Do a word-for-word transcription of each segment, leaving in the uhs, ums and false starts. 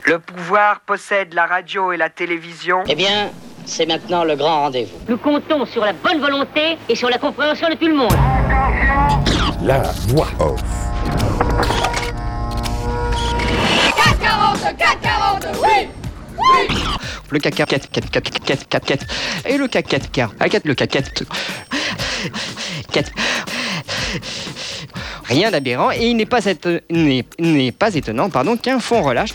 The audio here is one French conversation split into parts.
Le pouvoir possède la radio et la télévision. Eh bien, c'est maintenant le grand rendez-vous. Nous comptons sur la bonne volonté et sur la compréhension de tout le monde. La voix off. quatre quarante, quatre quarante, oui, oui. Le C A C quatre, quatre, quatre, quatre, quatre, quatre, et le C A C quatre, quatre, le C A C quatre, quatre. Rien d'aberrant et il n'est pas, éton... n'est... n'est pas étonnant pardon, qu'un fond relâche.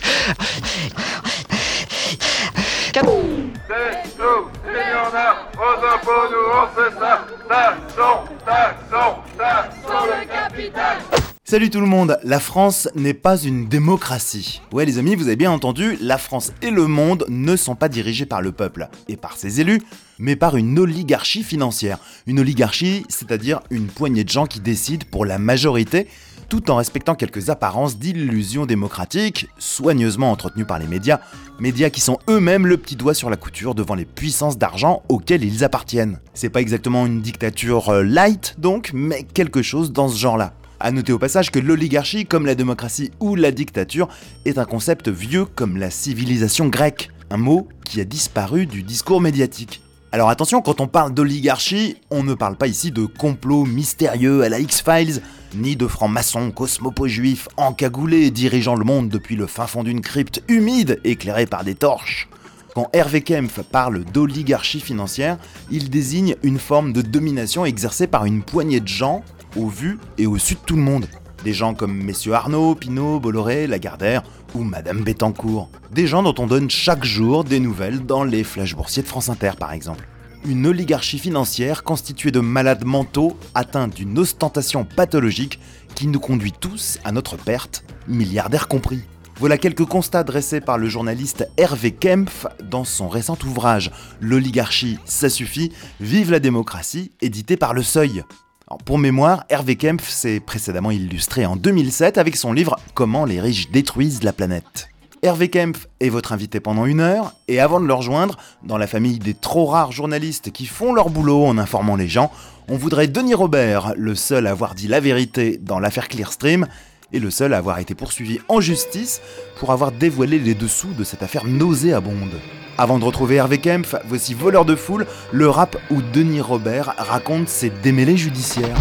quatre. C'est nous, millionnaires, aux impôts, nous on fait ça. Taxons, taxons, taxons le capital. Salut tout le monde, la France n'est pas une démocratie. Ouais les amis, vous avez bien entendu, la France et le monde ne sont pas dirigés par le peuple et par ses élus, mais par une oligarchie financière. Une oligarchie, c'est-à-dire une poignée de gens qui décident pour la majorité, tout en respectant quelques apparences d'illusions démocratiques, soigneusement entretenues par les médias, médias qui sont eux-mêmes le petit doigt sur la couture devant les puissances d'argent auxquelles ils appartiennent. C'est pas exactement une dictature euh, light donc, mais quelque chose dans ce genre-là. A noter au passage que l'oligarchie, comme la démocratie ou la dictature, est un concept vieux comme la civilisation grecque, un mot qui a disparu du discours médiatique. Alors attention, quand on parle d'oligarchie, on ne parle pas ici de complot mystérieux à la X-Files, ni de francs-maçons cosmopo-juifs encagoulés dirigeant le monde depuis le fin fond d'une crypte humide éclairée par des torches. Quand Hervé Kempf parle d'oligarchie financière, il désigne une forme de domination exercée par une poignée de gens au vu et au su de tout le monde. Des gens comme messieurs Arnaud, Pinault, Bolloré, Lagardère ou Madame Bettencourt. Des gens dont on donne chaque jour des nouvelles dans les flashs boursiers de France Inter par exemple. Une oligarchie financière constituée de malades mentaux atteints d'une ostentation pathologique qui nous conduit tous à notre perte, milliardaires compris. Voilà quelques constats dressés par le journaliste Hervé Kempf dans son récent ouvrage « L'oligarchie, ça suffit, vive la démocratie » édité par Le Seuil. Alors pour mémoire, Hervé Kempf s'est précédemment illustré en deux mille sept avec son livre « Comment les riches détruisent la planète ». Hervé Kempf est votre invité pendant une heure, et avant de le rejoindre, dans la famille des trop rares journalistes qui font leur boulot en informant les gens, on voudrait Denis Robert, le seul à avoir dit la vérité dans l'affaire Clearstream, et le seul à avoir été poursuivi en justice pour avoir dévoilé les dessous de cette affaire nauséabonde. Avant de retrouver Hervé Kempf, voici Voleur de foule, le rap où Denis Robert raconte ses démêlés judiciaires.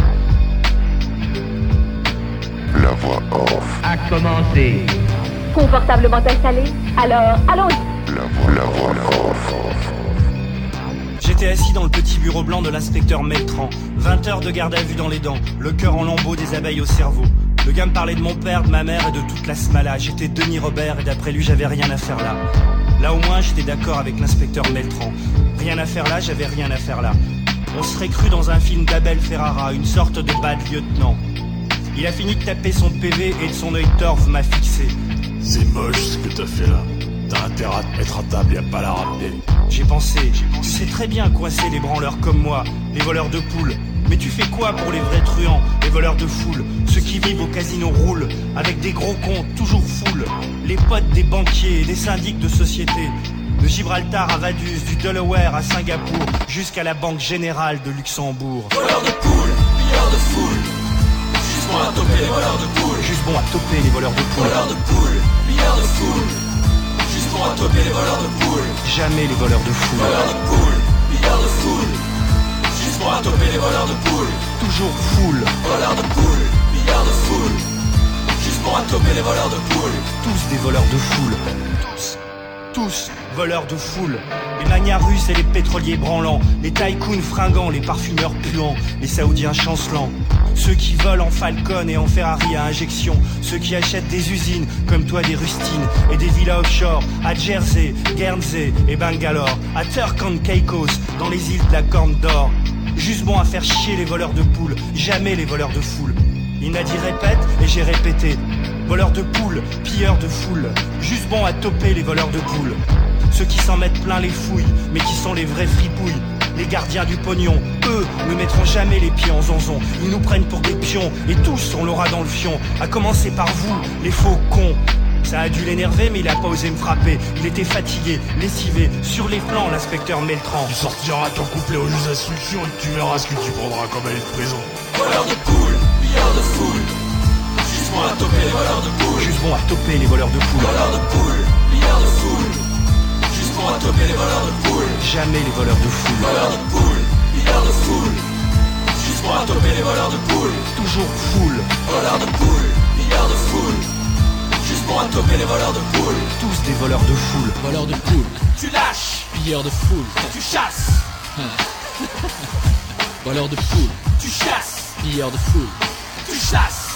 La voix off. À commencer. Confortablement installé. Alors, allons-y. La voix, la voix off. J'étais assis dans le petit bureau blanc de l'inspecteur Meltran. vingt heures de garde à vue dans les dents, le cœur en lambeaux, des abeilles au cerveau. Le gars me parlait de mon père, de ma mère et de toute la smala. J'étais Denis Robert et d'après lui j'avais rien à faire là. Là au moins j'étais d'accord avec l'inspecteur Meltran. Rien à faire là, j'avais rien à faire là. On serait cru dans un film d'Abel Ferrara, une sorte de bad lieutenant. Il a fini de taper son P V et de son œil torve m'a fixé. C'est moche ce que t'as fait là. T'as intérêt à te mettre à table et à pas la rappeler. J'ai pensé, j'ai pensé, tu sais très bien coincer les branleurs comme moi, les voleurs de poules. Mais tu fais quoi pour les vrais truands, les voleurs de foule, ceux qui vivent au casino roulent, avec des gros comptes toujours full, les potes des banquiers et des syndics de société, de Gibraltar à Vaduz, du Delaware à Singapour, jusqu'à la Banque Générale de Luxembourg. Voleurs de poules, milliards de foule, juste bon à toper les voleurs de poules. Juste bon à toper les voleurs de poules. Voleurs de poules, milliards de foule, juste bon à toper les voleurs de poules. Jamais les voleurs de foule. Voleurs de poules, milliards de foule, juste bon à toper les voleurs de poules. Toujours full. Voleurs de poules, milliards de foule, juste bon à toper les voleurs de poules. Tous des voleurs de foule. Tous. Tous voleurs de foule. Les manias russes et les pétroliers branlants, les tycoons fringants, les parfumeurs puants, les saoudiens chancelants. Ceux qui volent en Falcon et en Ferrari à injection, ceux qui achètent des usines comme toi des rustines et des villas offshore à Jersey, Guernsey et Bangalore, à Turk and Caicos dans les îles de la Corne d'Or. Juste bon à faire chier les voleurs de poules, jamais les voleurs de foule. Il m'a dit répète et j'ai répété. Voleurs de poules, pilleurs de foule, juste bon à toper les voleurs de poules. Ceux qui s'en mettent plein les fouilles, mais qui sont les vrais fripouilles. Les gardiens du pognon, eux, ne mettront jamais les pieds en zonzon. Ils nous prennent pour des pions, et tous on l'aura dans le fion. À commencer par vous, les faux cons. Ça a dû l'énerver, mais il a pas osé me frapper. Il était fatigué, lessivé, sur les flancs, l'inspecteur Meltran. Tu sortiras ton couplet aux juges d'instruction et tu verras ce que tu prendras comme année de prison. Voleurs de poules, milliards de foule, juste bon à toper les voleurs de poules. Juste bon à toper les voleurs de poules. Voleurs de poules, milliards milliards de foules. Juste pour atoper les voleurs de poules. Jamais les voleurs de foules. Voleurs de poules, milliards de foules. Juste pour atoper les voleurs de poules. Toujours foule. Voleurs de poules, milliards de foules. Juste pour atoper les voleurs de poules. Tous des voleurs de foule. Voleurs de poules. Tu lâches. Pilleurs de foule. Tu chasses. Voleurs de poules. Tu chasses. Pilleurs de foule. Tu chasses.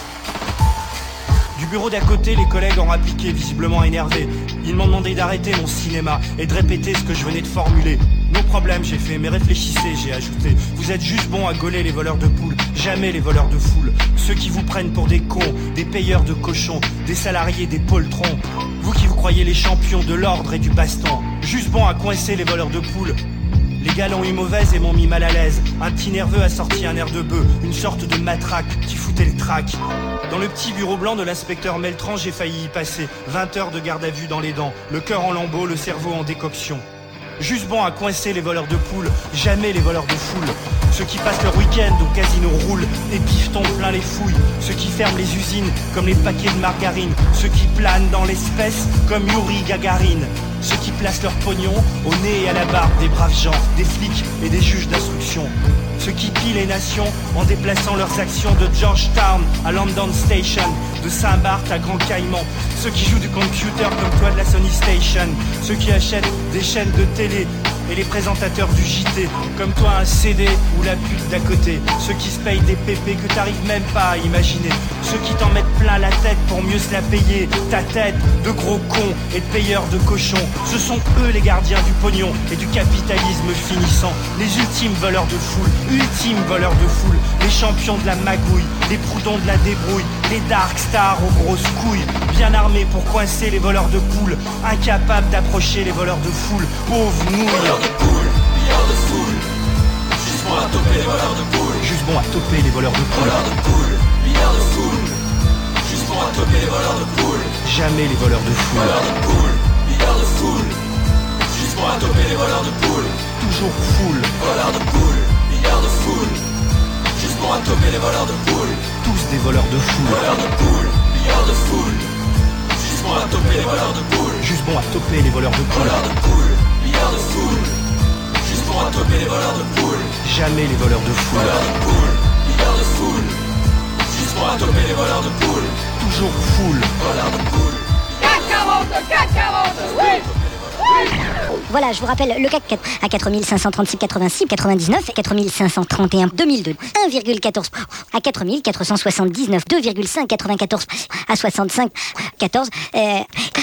Du bureau d'à côté, les collègues ont rappliqué, visiblement énervés. Ils m'ont demandé d'arrêter mon cinéma et de répéter ce que je venais de formuler. No problème, j'ai fait, mais réfléchissez, j'ai ajouté. Vous êtes juste bons à gauler les voleurs de poules, jamais les voleurs de foule. Ceux qui vous prennent pour des cons, des payeurs de cochons, des salariés, des poltrons. Vous qui vous croyez les champions de l'ordre et du baston. Juste bons à coincer les voleurs de poules. Les gars l'ont eu mauvaise et m'ont mis mal à l'aise. Un petit nerveux a sorti un air de bœuf, une sorte de matraque qui foutait le trac. Dans le petit bureau blanc de l'inspecteur Meltran, j'ai failli y passer. vingt heures de garde à vue dans les dents, le cœur en lambeaux, le cerveau en décoction. Juste bon à coincer les voleurs de poules, jamais les voleurs de foule. Ceux qui passent leur week-end au casino roulent, et pifetons plein les fouilles. Ceux qui ferment les usines comme les paquets de margarine. Ceux qui planent dans l'espèce comme Yuri Gagarine. Ceux qui placent leur pognon au nez et à la barbe des braves gens, des flics et des juges d'instruction. Ceux qui pillent les nations en déplaçant leurs actions de Georgetown à London Station, de Saint-Barth à Grand Caïman. Ceux qui jouent du computer comme toi de la Sony Station. Ceux qui achètent des chaînes de télé et les présentateurs du J T, comme toi un C D ou la pute d'à côté. Ceux qui se payent des pépés que t'arrives même pas à imaginer. Ceux qui t'en mettent plein la tête pour mieux se la payer. Ta tête de gros cons et de payeurs de cochons. Ce sont eux les gardiens du pognon et du capitalisme finissant. Les ultimes voleurs de foule, ultimes voleurs de foule. Les champions de la magouille, les proudhons de la débrouille. Les dark stars aux grosses couilles, bien armés pour coincer les voleurs de poules. Incapables d'approcher les voleurs de foule. Pauvres nouilles. Voleurs de poules, milliards de foule. Juste bon à toper les voleurs de poules. Juste bon à toper les voleurs de poules. Voleurs de poules, milliards de foule. Juste bon à toper les voleurs de poules. Jamais les voleurs de foule. Voleurs de poules, milliards de foule. Juste bon à toper les voleurs de poules. Toujours foule. Voleurs de poules, milliards de foule. Juste bon à toper les voleurs de poules. Tous des voleurs de foule. Voleurs de poules, milliards de foule. Juste bon à toper les voleurs de poules. Juste bon à toper les voleurs de poules. Voleurs de poules, milliards de foule. Juste bon à toper les voleurs de poules. Jamais les voleurs de foule. Voleurs de poules, milliards de foule. Juste bon à toper les voleurs de poules. Toujours foule. Voleurs de poules. quatre quarante, quatre quarante, oui, oui. Voilà, je vous rappelle le C A C quatre à quatre mille cinq cent trente-six, quatre-vingt-six, quatre-vingt-dix-neuf, quatre mille cinq cent trente et un, deux mille deux, un virgule quatorze à quatre mille quatre cent soixante-dix-neuf, deux virgule cinq, quatre-vingt-quatorze à soixante-cinq, quatorze. Euh...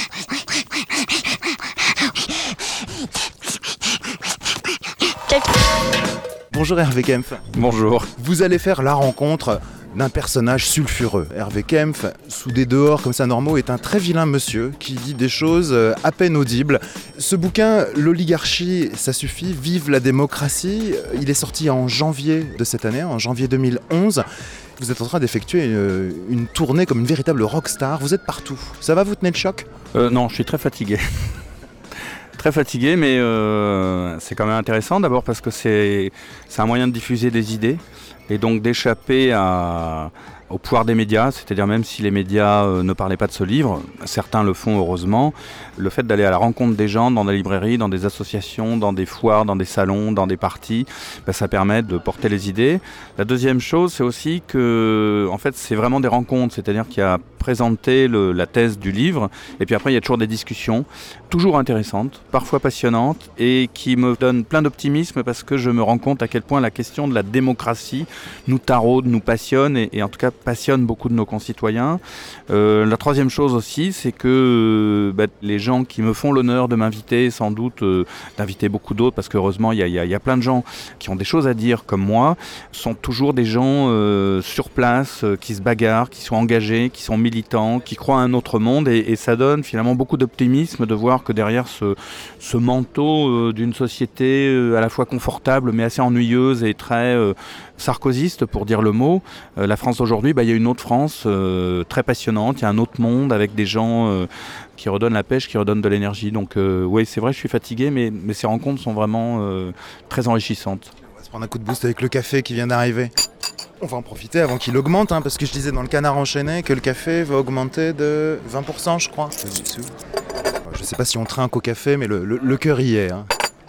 Bonjour Hervé Kempf. Bonjour. Vous allez faire la rencontre d'un personnage sulfureux. Hervé Kempf, sous des dehors comme ça normaux, est un très vilain monsieur qui dit des choses à peine audibles. Ce bouquin, L'oligarchie, ça suffit, vive la démocratie, il est sorti en janvier de cette année, en janvier deux mille onze. Vous êtes en train d'effectuer une, une tournée comme une véritable rockstar, vous êtes partout. Ça va, vous tenez le choc ? euh, Non, je suis très fatigué. Très fatigué, mais euh, c'est quand même intéressant d'abord parce que c'est, c'est un moyen de diffuser des idées et donc d'échapper à, au pouvoir des médias, c'est-à-dire même si les médias euh, ne parlaient pas de ce livre, certains le font heureusement, le fait d'aller à la rencontre des gens dans des librairies, dans des associations, dans des foires, dans des salons, dans des parties, ben, ça permet de porter les idées. La deuxième chose, c'est aussi que en fait, c'est vraiment des rencontres, c'est-à-dire qu'il y a présenté le, la thèse du livre et puis après il y a toujours des discussions, toujours intéressantes, parfois passionnantes et qui me donnent plein d'optimisme parce que je me rends compte à quel point la question de la démocratie nous taraude, nous passionne et, et en tout cas passionne beaucoup de nos concitoyens. Euh, la troisième chose aussi, c'est que bah, les gens qui me font l'honneur de m'inviter, sans doute euh, d'inviter beaucoup d'autres, parce qu'heureusement il y a, y a, y a plein de gens qui ont des choses à dire comme moi, sont toujours des gens euh, sur place, euh, qui se bagarrent, qui sont engagés, qui sont militants, qui croient à un autre monde et, et ça donne finalement beaucoup d'optimisme de voir que derrière ce, ce manteau euh, d'une société euh, à la fois confortable mais assez ennuyeuse et très euh, sarkozyste pour dire le mot, euh, la France d'aujourd'hui, bah, y a une autre France euh, très passionnante, il y a un autre monde avec des gens euh, qui redonnent la pêche, qui redonnent de l'énergie. Donc euh, oui, c'est vrai, je suis fatigué, mais, mais ces rencontres sont vraiment euh, très enrichissantes. On va se prendre un coup de boost avec le café qui vient d'arriver. On va en profiter avant qu'il augmente, hein, parce que je disais dans le Canard enchaîné que le café va augmenter de vingt pour cent, je crois. Je sais pas si on trinque au café, mais le, le, le cœur y est. Hein.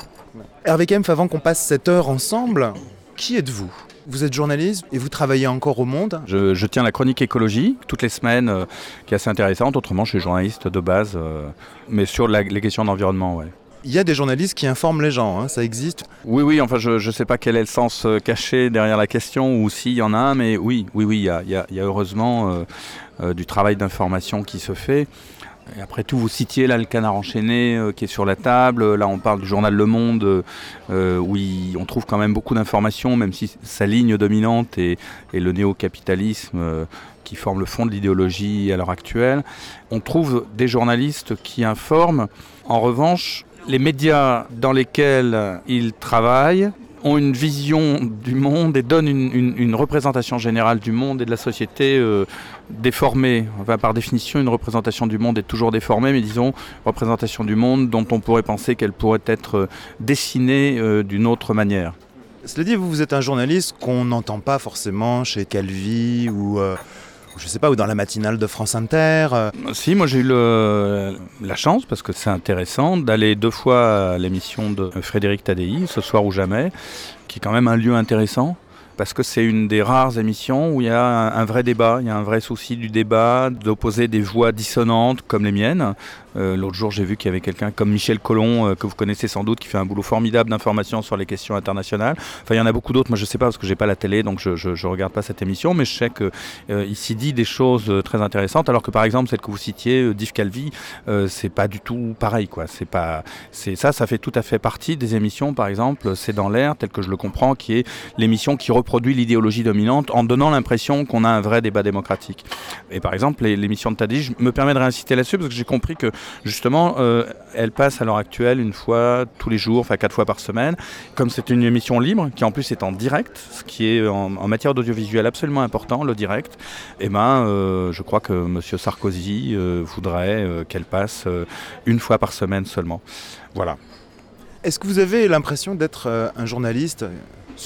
Hervé Kempf, avant qu'on passe cette heure ensemble, qui êtes-vous ? Vous êtes journaliste et vous travaillez encore au Monde ? je, je tiens la chronique écologie toutes les semaines, euh, qui est assez intéressante. Autrement, je suis journaliste de base, euh, mais sur la, les questions d'environnement, ouais. Il y a des journalistes qui informent les gens, hein, ça existe ? Oui, oui, enfin je ne sais pas quel est le sens euh, caché derrière la question ou s'il y en a un, mais oui, oui, oui, il y a, y a, y a heureusement euh, euh, du travail d'information qui se fait. Et après tout, vous citiez là le Canard enchaîné euh, qui est sur la table. Là, on parle du journal Le Monde, euh, où il, on trouve quand même beaucoup d'informations, même si sa ligne dominante est, est le néo-capitalisme euh, qui forme le fond de l'idéologie à l'heure actuelle. On trouve des journalistes qui informent. En revanche, les médias dans lesquels ils travaillent ont une vision du monde et donnent une, une, une représentation générale du monde et de la société euh, déformée. Enfin, par définition, une représentation du monde est toujours déformée, mais disons, représentation du monde dont on pourrait penser qu'elle pourrait être dessinée euh, d'une autre manière. Cela dit, vous, vous êtes un journaliste qu'on n'entend pas forcément chez Calvi ou... Euh... je sais pas, ou dans la matinale de France Inter. Euh... Si, moi j'ai eu le, la chance, parce que c'est intéressant, d'aller deux fois à l'émission de Frédéric Tadei, Ce soir ou jamais, qui est quand même un lieu intéressant, parce que c'est une des rares émissions où il y a un, un vrai débat, il y a un vrai souci du débat, d'opposer des voix dissonantes comme les miennes. Euh, l'autre jour, j'ai vu qu'il y avait quelqu'un comme Michel Collomb, euh, que vous connaissez sans doute, qui fait un boulot formidable d'information sur les questions internationales. Enfin, il y en a beaucoup d'autres. Moi, je ne sais pas parce que je n'ai pas la télé, donc je ne regarde pas cette émission. Mais je sais qu'il euh, s'y dit des choses euh, très intéressantes. Alors que, par exemple, celle que vous citiez, euh, d'Yves Calvi, euh, c'est pas du tout pareil, quoi. C'est pas, c'est ça, ça fait tout à fait partie des émissions. Par exemple, C'est dans l'air, tel que je le comprends, qui est l'émission qui reproduit l'idéologie dominante en donnant l'impression qu'on a un vrai débat démocratique. Et par exemple, les, l'émission de Tadei, je me permets de réinciter là-dessus parce que j'ai compris que justement, euh, elle passe à l'heure actuelle une fois tous les jours, enfin quatre fois par semaine. Comme c'est une émission libre, qui en plus est en direct, ce qui est en, en matière d'audiovisuel absolument important, le direct, eh ben, euh, je crois que M. Sarkozy euh, voudrait euh, qu'elle passe euh, une fois par semaine seulement. Voilà. Est-ce que vous avez l'impression d'être euh, un journaliste sulfureux ?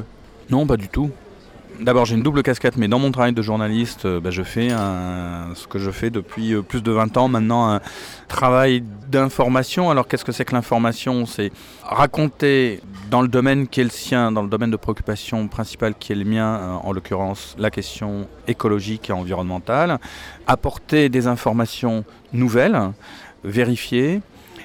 Non, pas du tout. D'abord, j'ai une double casquette, mais dans mon travail de journaliste, euh, bah, je fais un, ce que je fais depuis euh, plus de vingt ans maintenant, un travail d'information. Alors, qu'est-ce que c'est que l'information ? C'est raconter dans le domaine qui est le sien, dans le domaine de préoccupation principale qui est le mien, euh, en l'occurrence la question écologique et environnementale, apporter des informations nouvelles, vérifiées,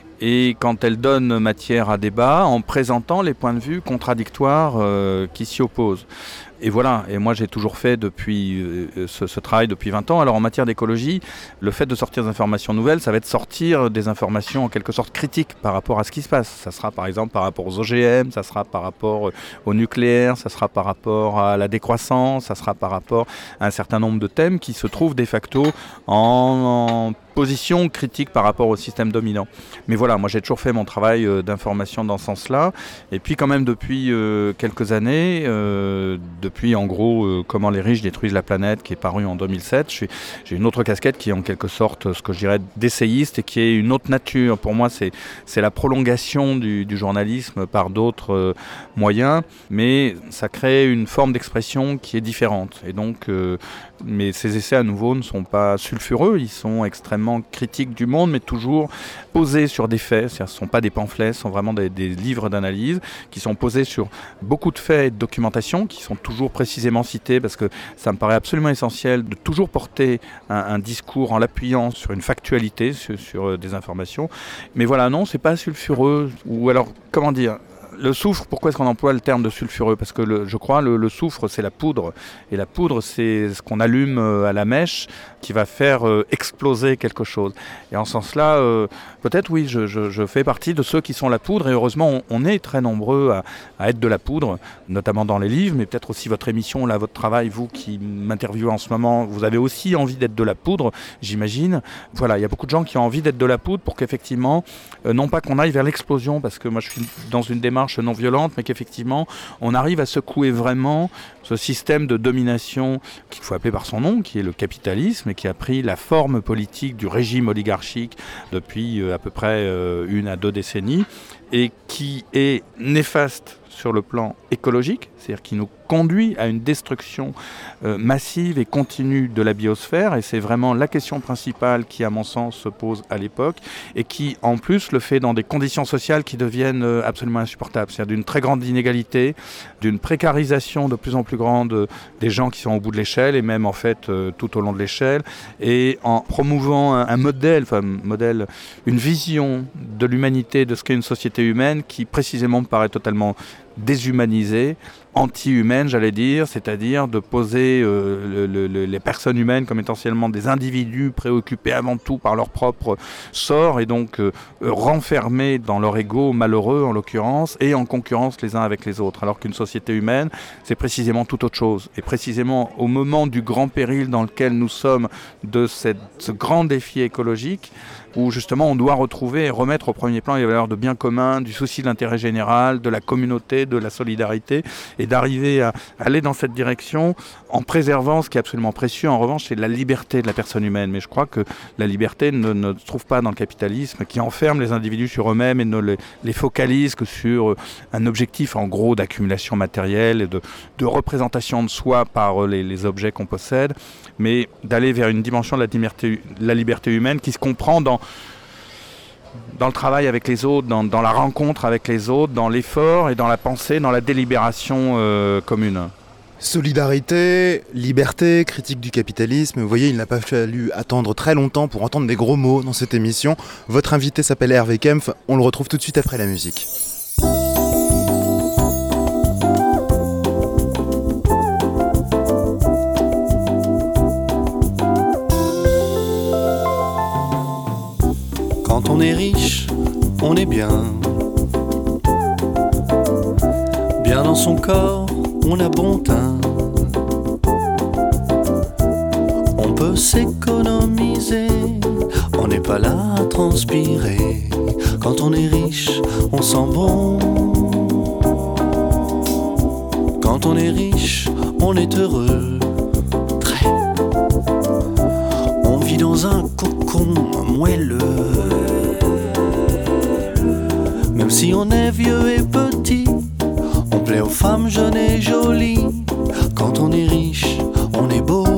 et quand elle donne matière à débat, en présentant les points de vue contradictoires euh, qui s'y opposent. Et voilà, et moi j'ai toujours fait depuis euh, ce, ce travail depuis vingt ans. Alors en matière d'écologie, le fait de sortir des informations nouvelles, ça va être sortir des informations en quelque sorte critiques par rapport à ce qui se passe. Ça sera par exemple par rapport aux O G M, ça sera par rapport au nucléaire, ça sera par rapport à la décroissance, ça sera par rapport à un certain nombre de thèmes qui se trouvent de facto en, en position critique par rapport au système dominant. Mais voilà, moi j'ai toujours fait mon travail euh, d'information dans ce sens-là. Et puis quand même depuis euh, quelques années, euh, depuis en gros euh, Comment les riches détruisent la planète, qui est paru en deux mille sept, je suis, j'ai une autre casquette qui est en quelque sorte ce que je dirais d'essayiste et qui est une autre nature. Pour moi, c'est, c'est la prolongation du, du journalisme par d'autres euh, moyens, mais ça crée une forme d'expression qui est différente. Et donc, euh, mais ces essais à nouveau ne sont pas sulfureux, ils sont extrêmement critiques du monde, mais toujours posés sur des faits. C'est-à-dire, ce ne sont pas des pamphlets, ce sont vraiment des, des livres d'analyse qui sont posés sur beaucoup de faits et de documentation qui sont toujours précisément cités, parce que ça me paraît absolument essentiel de toujours porter un, un discours en l'appuyant sur une factualité, sur, sur des informations. Mais voilà, non, c'est pas sulfureux, ou alors, comment dire, le soufre, pourquoi est-ce qu'on emploie le terme de sulfureux ? Parce que le, je crois le, le soufre, c'est la poudre. Et la poudre, c'est ce qu'on allume à la mèche qui va faire euh, exploser quelque chose. Et en ce sens-là, euh, peut-être oui, je, je, je fais partie de ceux qui sont la poudre. Et heureusement, on, on est très nombreux à, à être de la poudre, notamment dans les livres, mais peut-être aussi votre émission, là, votre travail, vous qui m'interviewez en ce moment, vous avez aussi envie d'être de la poudre, j'imagine. Voilà, il y a beaucoup de gens qui ont envie d'être de la poudre pour qu'effectivement, euh, non pas qu'on aille vers l'explosion, parce que moi je suis dans une démarche non violente, mais qu'effectivement on arrive à secouer vraiment ce système de domination qu'il faut appeler par son nom, qui est le capitalisme, et qui a pris la forme politique du régime oligarchique depuis euh, à peu près euh, une à deux décennies, et qui est néfaste sur le plan écologique, c'est-à-dire qui nous conduit à une destruction euh, massive et continue de la biosphère, et c'est vraiment la question principale qui, à mon sens, se pose à l'époque, et qui, en plus, le fait dans des conditions sociales qui deviennent euh, absolument insupportables, c'est-à-dire d'une très grande inégalité, d'une précarisation de plus en plus grande euh, des gens qui sont au bout de l'échelle, et même en fait euh, tout au long de l'échelle, et en promouvant un, un modèle, enfin modèle, une vision de l'humanité, de ce qu'est une société humaine, qui précisément me paraît totalement déshumanisée, anti-humaine, j'allais dire, c'est-à-dire de poser euh, le, le, les personnes humaines comme essentiellement des individus préoccupés avant tout par leur propre sort et donc euh, renfermés dans leur ego malheureux en l'occurrence et en concurrence les uns avec les autres. Alors qu'une société humaine, c'est précisément tout autre chose. Et précisément au moment du grand péril dans lequel nous sommes de cette, ce grand défi écologique, où justement on doit retrouver et remettre au premier plan les valeurs de bien commun, du souci de l'intérêt général, de la communauté, de la solidarité, et d'arriver à aller dans cette direction en préservant ce qui est absolument précieux. En revanche, c'est la liberté de la personne humaine. Mais je crois que la liberté ne, ne se trouve pas dans le capitalisme, qui enferme les individus sur eux-mêmes et ne les, les focalise que sur un objectif en gros d'accumulation matérielle et de, de représentation de soi par les, les objets qu'on possède, mais d'aller vers une dimension de la liberté, la liberté humaine qui se comprend dans dans le travail avec les autres, dans, dans la rencontre avec les autres, dans l'effort et dans la pensée, dans la délibération euh, commune. Solidarité, liberté, critique du capitalisme. Vous voyez, il n'a pas fallu attendre très longtemps pour entendre des gros mots dans cette émission. Votre invité s'appelle Hervé Kempf, on le retrouve tout de suite après la musique. Quand on est riche, on est bien. Bien dans son corps, on a bon teint. On peut s'économiser, on n'est pas là à transpirer. Quand on est riche, on sent bon. Quand on est riche, on est heureux. Très. On vit dans un cocon moelleux. Même si on est vieux et petit, on plaît aux femmes jeunes et jolies. Quand on est riche, on est beau.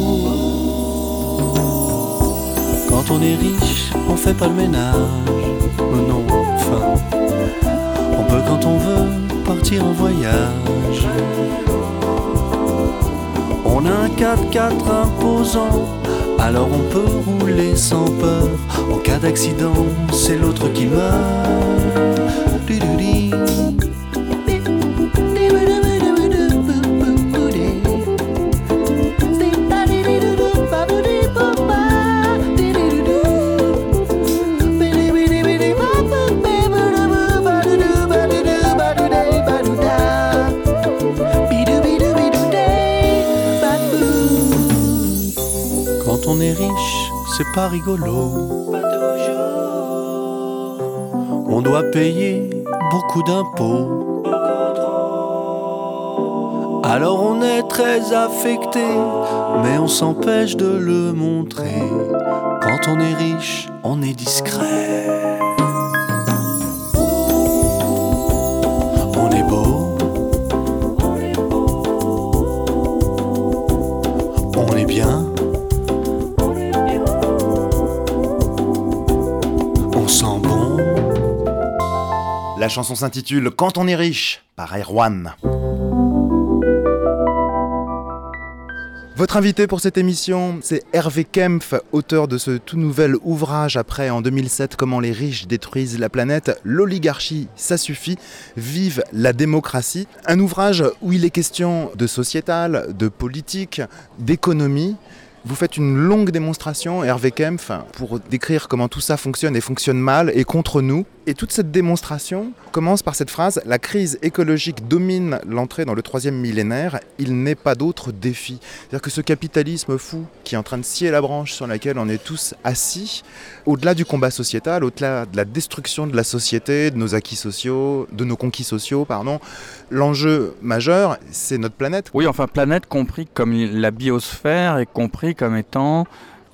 Quand on est riche, on fait pas le ménage. Oh non, enfin, on peut quand on veut partir en voyage. On a un quatre-quatre imposant, alors on peut rouler sans peur. En cas d'accident, c'est l'autre qui meurt. Du-du-di. Quand on est riche, c'est pas rigolo. On doit payer beaucoup d'impôts. Alors on est très affecté, mais on s'empêche de le montrer. Quand on est riche, on est discret. On est beau. On est bien. On sent bon. La chanson s'intitule « Quand on est riche » par Erwan. Votre invité pour cette émission, c'est Hervé Kempf, auteur de ce tout nouvel ouvrage après en deux mille sept « Comment les riches détruisent la planète, l'oligarchie, ça suffit, vive la démocratie ». Un ouvrage où il est question de sociétal, de politique, d'économie. Vous faites une longue démonstration, Hervé Kempf, pour décrire comment tout ça fonctionne et fonctionne mal et contre nous. Et toute cette démonstration commence par cette phrase « La crise écologique domine l'entrée dans le troisième millénaire, il n'est pas d'autre défi ». C'est-à-dire que ce capitalisme fou qui est en train de scier la branche sur laquelle on est tous assis, au-delà du combat sociétal, au-delà de la destruction de la société, de nos acquis sociaux, de nos conquis sociaux, pardon, l'enjeu majeur, c'est notre planète. Oui, enfin planète compris comme la biosphère et compris comme étant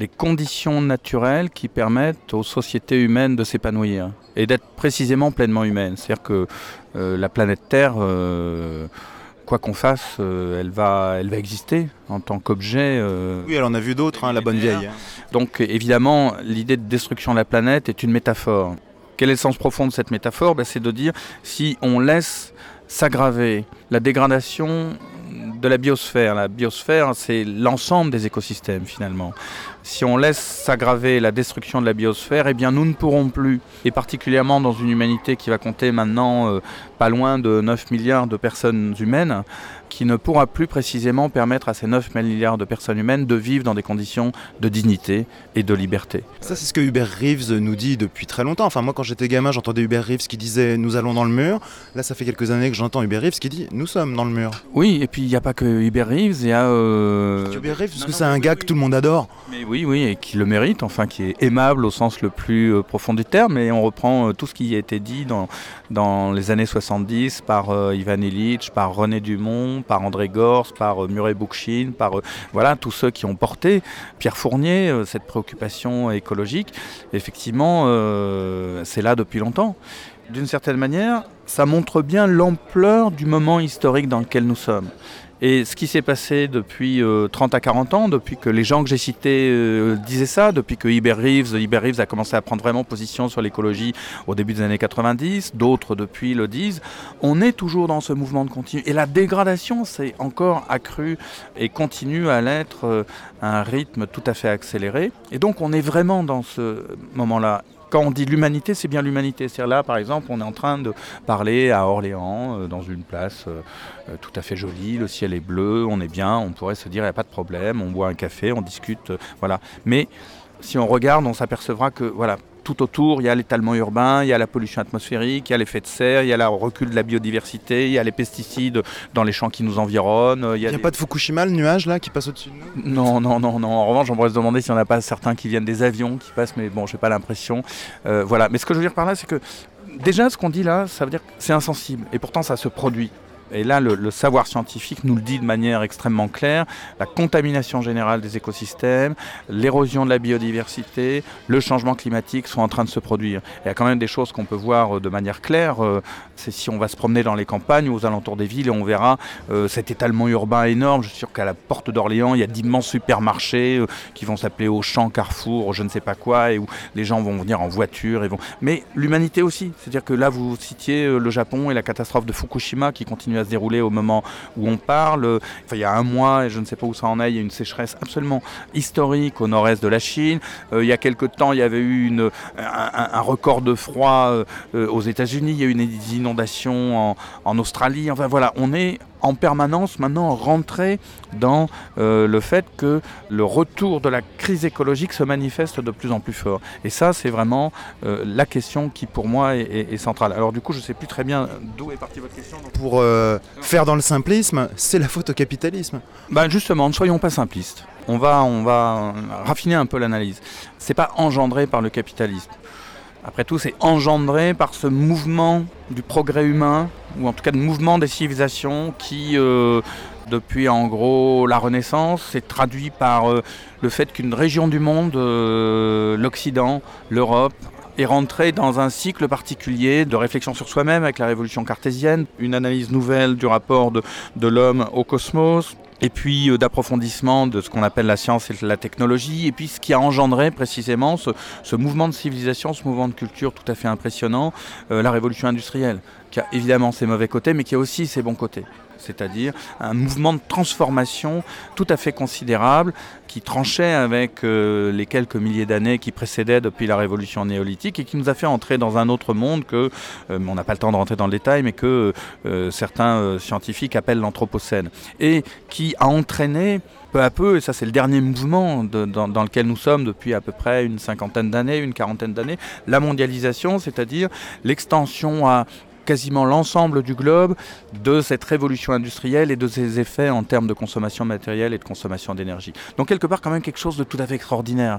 les conditions naturelles qui permettent aux sociétés humaines de s'épanouir et d'être précisément pleinement humaines. C'est-à-dire que euh, la planète Terre, euh, quoi qu'on fasse, euh, elle, va, elle va exister en tant qu'objet. Euh, oui, elle en a vu d'autres, hein, la bonne vieille. Donc évidemment, l'idée de destruction de la planète est une métaphore. Quel est le sens profond de cette métaphore ? Ben, c'est de dire, si on laisse s'aggraver la dégradation de la biosphère. La biosphère, c'est l'ensemble des écosystèmes finalement. Si on laisse s'aggraver la destruction de la biosphère, eh bien nous ne pourrons plus, et particulièrement dans une humanité qui va compter maintenant euh, pas loin de neuf milliards de personnes humaines, qui ne pourra plus précisément permettre à ces neuf milliards de personnes humaines de vivre dans des conditions de dignité et de liberté. Ça, c'est ce que Hubert Reeves nous dit depuis très longtemps. Enfin, moi, quand j'étais gamin, j'entendais Hubert Reeves qui disait « nous allons dans le mur ». Là, ça fait quelques années que j'entends Hubert Reeves qui dit « nous sommes dans le mur ». Oui, et puis il n'y a pas que Hubert Reeves, il y a... Euh... Hubert Reeves, parce que c'est un gars que tout le monde adore. Mais oui, oui, et qui le mérite, enfin, qui est aimable au sens le plus euh, profond du terme, et on reprend euh, tout ce qui a été dit dans, dans les années soixante-dix par euh, Ivan Illich, par René Dumont, par André Gorz, par euh, Murray Bookchin, par euh, voilà, tous ceux qui ont porté, Pierre Fournier, euh, cette préoccupation écologique. Effectivement, euh, c'est là depuis longtemps. D'une certaine manière, ça montre bien l'ampleur du moment historique dans lequel nous sommes. Et ce qui s'est passé depuis euh, trente à quarante ans, depuis que les gens que j'ai cités euh, disaient ça, depuis que Hubert Reeves, Hubert Reeves a commencé à prendre vraiment position sur l'écologie au début des années quatre-vingt-dix, d'autres depuis le disent, on est toujours dans ce mouvement de continu. Et la dégradation s'est encore accrue et continue à l'être euh, à un rythme tout à fait accéléré. Et donc on est vraiment dans ce moment-là. Quand on dit l'humanité, c'est bien l'humanité. C'est-à-dire là, par exemple, on est en train de parler à Orléans, euh, dans une place euh, euh, tout à fait jolie, le ciel est bleu, on est bien, on pourrait se dire, il n'y a pas de problème, on boit un café, on discute, euh, voilà. Mais si on regarde, on s'apercevra que, voilà, tout autour, il y a l'étalement urbain, il y a la pollution atmosphérique, il y a l'effet de serre, il y a le recul de la biodiversité, il y a les pesticides dans les champs qui nous environnent. Il n'y a, a des... pas de Fukushima, le nuage là, qui passe au-dessus de nous ? Non, non, non, non. En revanche, on pourrait se demander s'il n'y en a pas certains qui viennent des avions qui passent, mais bon, je n'ai pas l'impression. Euh, voilà. Mais ce que je veux dire par là, c'est que déjà, ce qu'on dit là, ça veut dire que c'est insensible. Et pourtant, ça se produit. Et là, le, le savoir scientifique nous le dit de manière extrêmement claire. La contamination générale des écosystèmes, l'érosion de la biodiversité, le changement climatique sont en train de se produire. Il y a quand même des choses qu'on peut voir de manière claire. C'est si on va se promener dans les campagnes ou aux alentours des villes et on verra euh, cet étalement urbain énorme. Je suis sûr qu'à la porte d'Orléans, il y a d'immenses supermarchés euh, qui vont s'appeler Auchan, Carrefour, je ne sais pas quoi, et où les gens vont venir en voiture. Et vont... Mais l'humanité aussi. C'est-à-dire que là, vous citiez euh, le Japon et la catastrophe de Fukushima qui continue à se dérouler au moment où on parle. Enfin, il y a un mois, et je ne sais pas où ça en est, il y a une sécheresse absolument historique au nord-est de la Chine. Euh, il y a quelque temps, il y avait eu une, un, un record de froid euh, aux États-Unis. Il y a eu des inondations en, en Australie. Enfin voilà, on est en permanence maintenant rentré dans euh, le fait que le retour de la crise écologique se manifeste de plus en plus fort. Et ça, c'est vraiment euh, la question qui, pour moi, est, est, est centrale. Alors du coup, je ne sais plus très bien d'où est partie votre question. Donc... Pour euh, faire dans le simplisme, c'est la faute au capitalisme. Ben justement, ne soyons pas simplistes. On va, on va raffiner un peu l'analyse. Ce n'est pas engendré par le capitalisme. Après tout, c'est engendré par ce mouvement du progrès humain, ou en tout cas de mouvement des civilisations qui, euh, depuis en gros la Renaissance, s'est traduit par euh, le fait qu'une région du monde, euh, l'Occident, l'Europe, est rentrée dans un cycle particulier de réflexion sur soi-même avec la révolution cartésienne, une analyse nouvelle du rapport de, de l'homme au cosmos, et puis euh, d'approfondissement de ce qu'on appelle la science et la technologie, et puis ce qui a engendré précisément ce, ce mouvement de civilisation, ce mouvement de culture tout à fait impressionnant, euh, la révolution industrielle, qui a évidemment ses mauvais côtés, mais qui a aussi ses bons côtés. C'est-à-dire un mouvement de transformation tout à fait considérable qui tranchait avec euh, les quelques milliers d'années qui précédaient depuis la révolution néolithique et qui nous a fait entrer dans un autre monde que, euh, on n'a pas le temps de rentrer dans le détail, mais que euh, certains euh, scientifiques appellent l'anthropocène, et qui a entraîné peu à peu, et ça c'est le dernier mouvement de, dans, dans lequel nous sommes depuis à peu près une cinquantaine d'années, une quarantaine d'années, la mondialisation, c'est-à-dire l'extension à quasiment l'ensemble du globe de cette révolution industrielle et de ses effets en termes de consommation matérielle et de consommation d'énergie. Donc quelque part quand même quelque chose de tout à fait extraordinaire.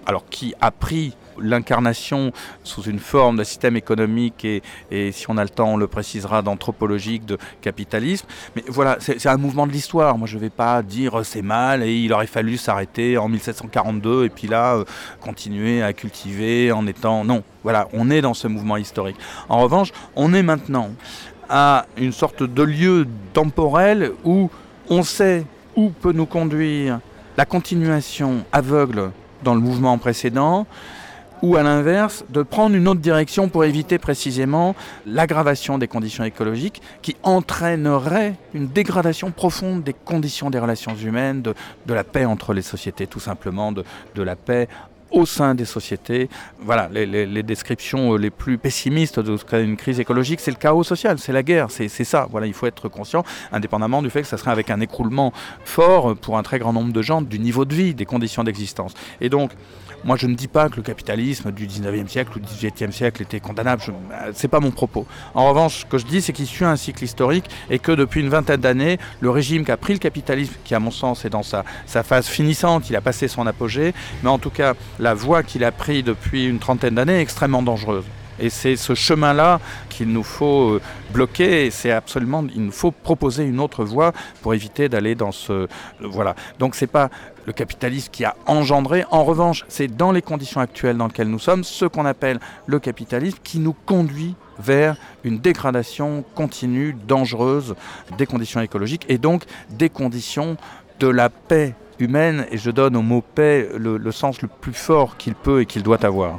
alors qui a pris l'incarnation sous une forme de système économique et, et si on a le temps on le précisera d'anthropologique, de capitalisme, mais voilà, c'est, c'est un mouvement de l'histoire. Moi je ne vais pas dire euh, c'est mal et il aurait fallu s'arrêter en dix-sept cent quarante-deux et puis là euh, continuer à cultiver en étant... Non, voilà, on est dans ce mouvement historique. En revanche, on est maintenant à une sorte de lieu temporel où on sait où peut nous conduire la continuation aveugle dans le mouvement précédent, ou à l'inverse, de prendre une autre direction pour éviter précisément l'aggravation des conditions écologiques qui entraînerait une dégradation profonde des conditions des relations humaines, de, de la paix entre les sociétés, tout simplement, de, de la paix au sein des sociétés. Voilà, les, les, les descriptions les plus pessimistes d'une crise écologique, c'est le chaos social, c'est la guerre, c'est, c'est ça. Voilà, il faut être conscient, indépendamment du fait que ça serait avec un écroulement fort pour un très grand nombre de gens du niveau de vie, des conditions d'existence. Et donc, moi, je ne dis pas que le capitalisme du dix-neuvième siècle ou du dix-huitième siècle était condamnable. Ce n'est pas mon propos. En revanche, ce que je dis, c'est qu'il suit un cycle historique et que depuis une vingtaine d'années, le régime qui a pris le capitalisme, qui à mon sens est dans sa, sa phase finissante, il a passé son apogée, mais en tout cas, la voie qu'il a prise depuis une trentaine d'années est extrêmement dangereuse. Et c'est ce chemin-là qu'il nous faut bloquer. Et c'est absolument, il nous faut proposer une autre voie pour éviter d'aller dans ce... Voilà. Donc c'est pas le capitalisme qui a engendré. En revanche, c'est dans les conditions actuelles dans lesquelles nous sommes, ce qu'on appelle le capitalisme qui nous conduit vers une dégradation continue, dangereuse des conditions écologiques et donc des conditions de la paix humaine. Et je donne au mot paix le, le sens le plus fort qu'il peut et qu'il doit avoir.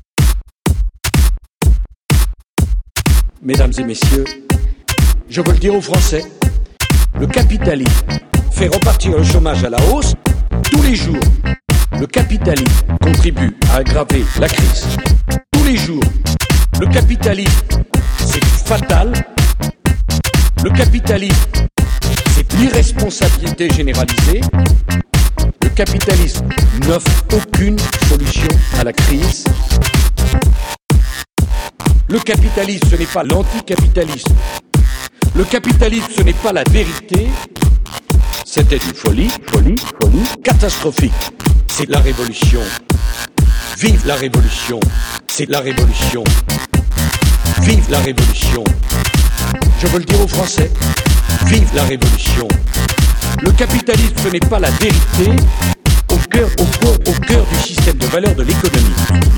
Mesdames et messieurs, je veux le dire aux Français, le capitalisme fait repartir le chômage à la hausse tous les jours. Le capitalisme contribue à aggraver la crise tous les jours. Le capitalisme, c'est fatal. Le capitalisme, c'est l'irresponsabilité généralisée. Le capitalisme n'offre aucune solution à la crise. Le capitalisme, ce n'est pas l'anticapitalisme. Le capitalisme, ce n'est pas la vérité. C'était une folie, folie, folie, catastrophique. C'est la révolution. Vive la révolution. C'est la révolution. Vive la révolution. Je veux le dire aux Français. Vive la révolution. Le capitalisme, ce n'est pas la vérité. Au cœur, au cœur, au cœur du système de valeurs de l'économie.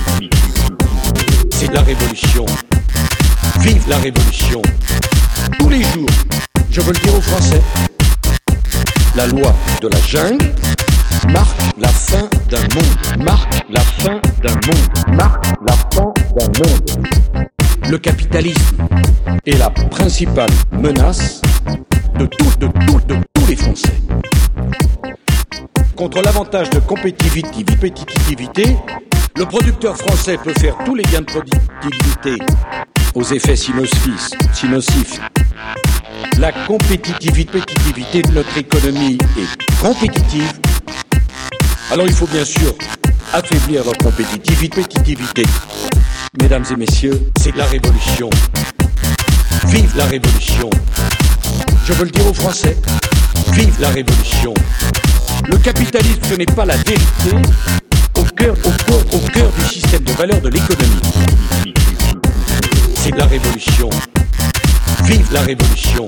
C'est la révolution. Vive la révolution. Tous les jours, je veux le dire aux Français, la loi de la jungle marque la fin d'un monde. Marque la fin d'un monde. Marque la fin d'un monde. Le capitalisme est la principale menace de, tout, de, tout, de tous les Français. Contre l'avantage de compétitivité, le producteur français peut faire tous les gains de productivité aux effets nocifs. La compétitivité de notre économie est compétitive. Alors il faut bien sûr affaiblir leur compétitivité. Mesdames et messieurs, c'est la révolution. Vive la révolution. Je veux le dire aux Français. Vive la révolution. Le capitalisme, ce n'est pas la vérité. Au cœur, au cœur, au cœur du système de valeurs de l'économie. C'est la révolution. Vive la révolution.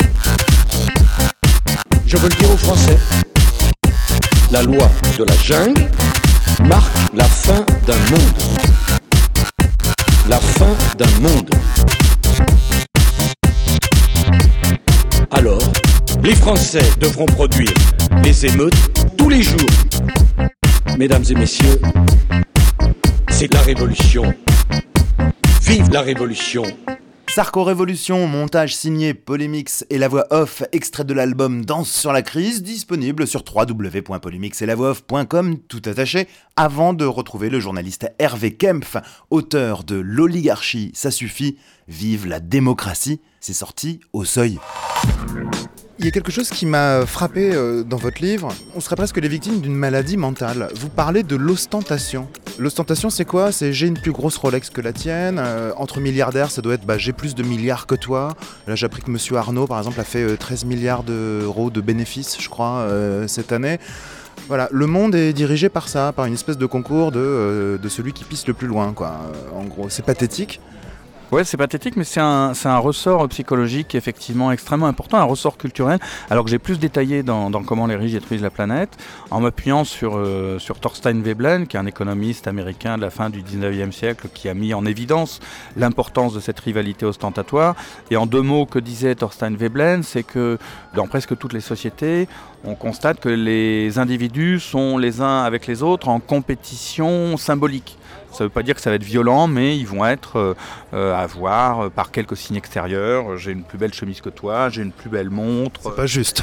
Je veux le dire aux Français. La loi de la jungle marque la fin d'un monde. La fin d'un monde. Alors, les Français devront produire les émeutes tous les jours. Mesdames et messieurs, c'est la révolution. Vive la révolution. Sarko Révolution, montage signé Polymix et la voix off, extrait de l'album Danse sur la crise, disponible sur w w w point polymix et la voix off point com, tout attaché, avant de retrouver le journaliste Hervé Kempf, auteur de L'oligarchie, ça suffit, vive la démocratie, c'est sorti au Seuil. Il y a quelque chose qui m'a frappé euh, dans votre livre. On serait presque les victimes d'une maladie mentale. Vous parlez de l'ostentation. L'ostentation, c'est quoi ? C'est j'ai une plus grosse Rolex que la tienne. Euh, entre milliardaires, ça doit être bah, j'ai plus de milliards que toi. Là, j'ai appris que Monsieur Arnault, par exemple, a fait euh, treize milliards d'euros de bénéfices, je crois, euh, cette année. Voilà, le monde est dirigé par ça, par une espèce de concours de, euh, de celui qui pisse le plus loin, quoi. Euh, en gros, c'est pathétique. Ouais, c'est pathétique, mais c'est un, c'est un ressort psychologique effectivement extrêmement important, un ressort culturel, alors que j'ai plus détaillé dans, dans comment les riches détruisent la planète, en m'appuyant sur, euh, sur Thorstein Veblen, qui est un économiste américain de la fin du dix-neuvième siècle, qui a mis en évidence l'importance de cette rivalité ostentatoire. Et en deux mots, que disait Thorstein Veblen, c'est que dans presque toutes les sociétés, on constate que les individus sont les uns avec les autres en compétition symbolique. Ça ne veut pas dire que ça va être violent, mais ils vont être euh, euh, à voir euh, par quelques signes extérieurs. J'ai une plus belle chemise que toi, j'ai une plus belle montre. C'est pas juste.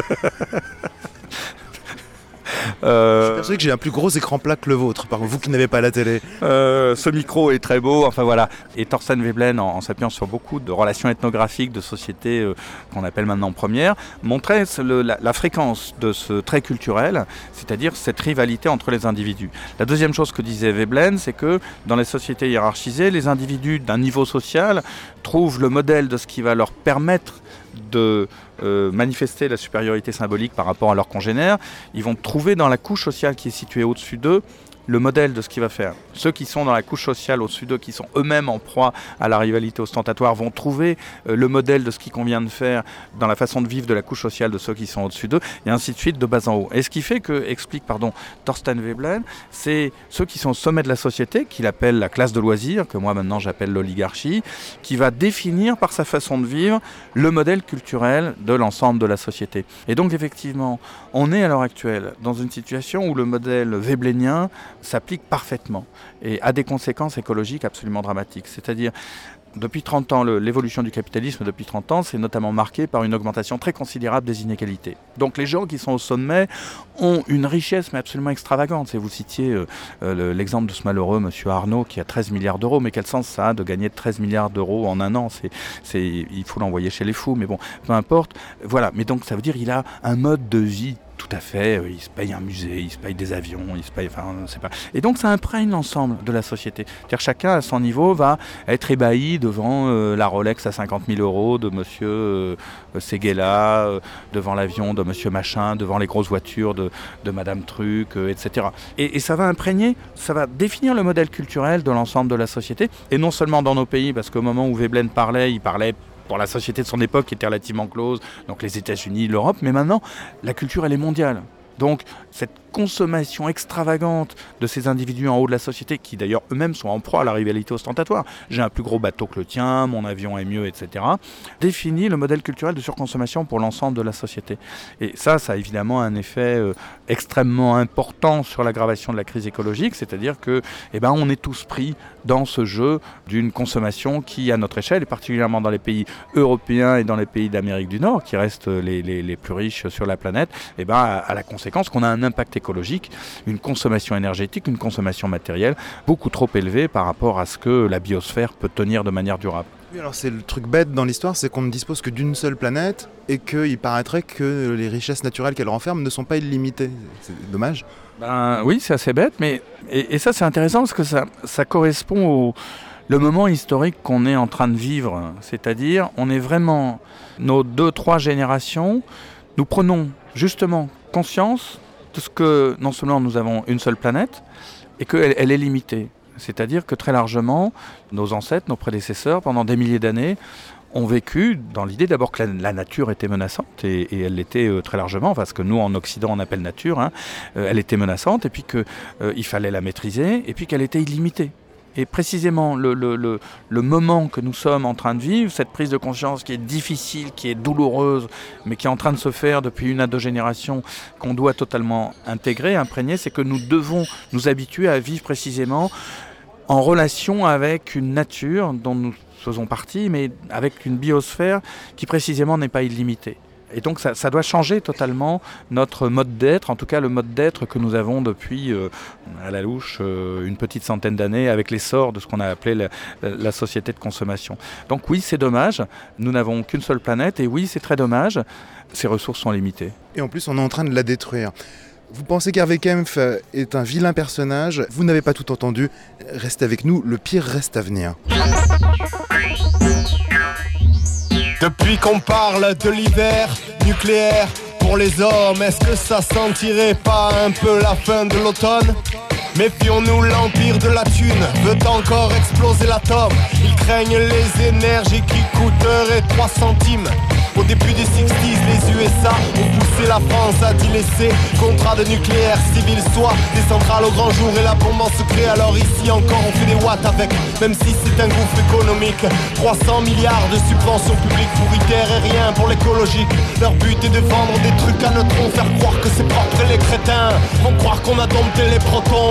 Euh... Je suis persuadé que j'ai un plus gros écran plat que le vôtre, par vous qui n'avez pas la télé. Euh, ce micro est très beau, enfin voilà. Et Thorstein Veblen, en, en s'appuyant sur beaucoup de relations ethnographiques de sociétés euh, qu'on appelle maintenant premières, montrait le, la, la fréquence de ce trait culturel, c'est-à-dire cette rivalité entre les individus. La deuxième chose que disait Veblen, c'est que dans les sociétés hiérarchisées, les individus d'un niveau social trouvent le modèle de ce qui va leur permettre de euh, manifester la supériorité symbolique par rapport à leurs congénères. Ils vont trouver dans la couche sociale qui est située au-dessus d'eux le modèle de ce qu'il va faire. Ceux qui sont dans la couche sociale au-dessus d'eux, qui sont eux-mêmes en proie à la rivalité ostentatoire, vont trouver euh, le modèle de ce qu'il convient de faire dans la façon de vivre de la couche sociale de ceux qui sont au-dessus d'eux, et ainsi de suite, de bas en haut. Et ce qui fait que, explique pardon, Thorstein Veblen, c'est ceux qui sont au sommet de la société, qu'il appelle la classe de loisirs, que moi maintenant j'appelle l'oligarchie, qui va définir par sa façon de vivre le modèle culturel de l'ensemble de la société. Et donc effectivement, on est à l'heure actuelle dans une situation où le modèle veblenien s'applique parfaitement et a des conséquences écologiques absolument dramatiques. C'est-à-dire, depuis trente ans, le, l'évolution du capitalisme depuis trente ans, c'est notamment marqué par une augmentation très considérable des inégalités. Donc les gens qui sont au sommet ont une richesse mais absolument extravagante. Et vous citiez euh, euh, l'exemple de ce malheureux monsieur Arnaud qui a treize milliards d'euros, mais quel sens ça a de gagner treize milliards d'euros en un an? c'est, c'est, Il faut l'envoyer chez les fous, mais bon, peu importe. Voilà, mais donc ça veut dire qu'il a un mode de vie tout à fait, il se paye un musée, il se paye des avions, il se paye, enfin, on ne sait pas. Et donc ça imprègne l'ensemble de la société. C'est-à-dire que chacun à son niveau va être ébahi devant euh, la Rolex à cinquante mille euros de monsieur euh, Seguela, euh, devant l'avion de monsieur Machin, devant les grosses voitures de, de madame Truc, euh, et cetera. Et, et ça va imprégner, ça va définir le modèle culturel de l'ensemble de la société, et non seulement dans nos pays, parce qu'au moment où Veblen parlait, il parlait pour la société de son époque qui était relativement close, donc les États-Unis, l'Europe, mais maintenant, la culture, elle est mondiale. Donc, cette consommation extravagante de ces individus en haut de la société, qui d'ailleurs eux-mêmes sont en proie à la rivalité ostentatoire, j'ai un plus gros bateau que le tien, mon avion est mieux, et cetera, définit le modèle culturel de surconsommation pour l'ensemble de la société. Et ça, ça a évidemment un effet euh, extrêmement important sur l'aggravation de la crise écologique, c'est-à-dire que, eh ben, on est tous pris dans ce jeu d'une consommation qui, à notre échelle, et particulièrement dans les pays européens et dans les pays d'Amérique du Nord, qui restent les, les, les plus riches sur la planète, eh ben, a, a la conséquence qu'on a un impact écologique, une consommation énergétique, une consommation matérielle beaucoup trop élevée par rapport à ce que la biosphère peut tenir de manière durable. Oui, alors c'est le truc bête dans l'histoire, c'est qu'on ne dispose que d'une seule planète et qu'il paraîtrait que les richesses naturelles qu'elle renferme ne sont pas illimitées. C'est dommage. Ben oui, c'est assez bête, mais et, et ça c'est intéressant parce que ça, ça correspond au le moment historique qu'on est en train de vivre. C'est-à-dire, on est vraiment, nos deux, trois générations, nous prenons justement conscience de ce que non seulement nous avons une seule planète et qu'elle elle est limitée. C'est-à-dire que très largement, nos ancêtres, nos prédécesseurs, pendant des milliers d'années, ont vécu dans l'idée d'abord que la, la nature était menaçante, et, et elle l'était euh, très largement, enfin ce que nous en Occident on appelle nature, hein, euh, elle était menaçante, et puis qu'il euh, fallait la maîtriser, et puis qu'elle était illimitée. Et précisément le, le, le, le moment que nous sommes en train de vivre, cette prise de conscience qui est difficile, qui est douloureuse, mais qui est en train de se faire depuis une à deux générations, qu'on doit totalement intégrer, imprégner, c'est que nous devons nous habituer à vivre précisément en relation avec une nature dont nous faisons partie, mais avec une biosphère qui précisément n'est pas illimitée. Et donc ça, ça doit changer totalement notre mode d'être, en tout cas le mode d'être que nous avons depuis, euh, à la louche, euh, une petite centaine d'années, avec l'essor de ce qu'on a appelé la, la société de consommation. Donc oui, c'est dommage, nous n'avons qu'une seule planète, et oui, c'est très dommage, ces ressources sont limitées. Et en plus, on est en train de la détruire. Vous pensez qu'Hervé Kempf est un vilain personnage, vous n'avez pas tout entendu, restez avec nous, le pire reste à venir. Depuis qu'on parle de l'hiver nucléaire, pour pour les hommes. Est-ce que ça sentirait pas un peu la fin de l'automne? Méfions-nous, l'empire de la thune veut encore exploser l'atome. Ils craignent les énergies qui coûteraient trois centimes. Au début des sixties, les U S A ont poussé la France à d'y laisser contrat de nucléaire civil, soit des centrales au grand jour et la bombe en secret. Alors ici encore on fait des watts avec, même si c'est un gouffre économique. Trois cents milliards de subventions publiques pour ITER et rien pour l'écologique. Leur but est de vendre des trucs à neutrons, faire croire que c'est propre et les crétins vont croire qu'on a dompté les protons.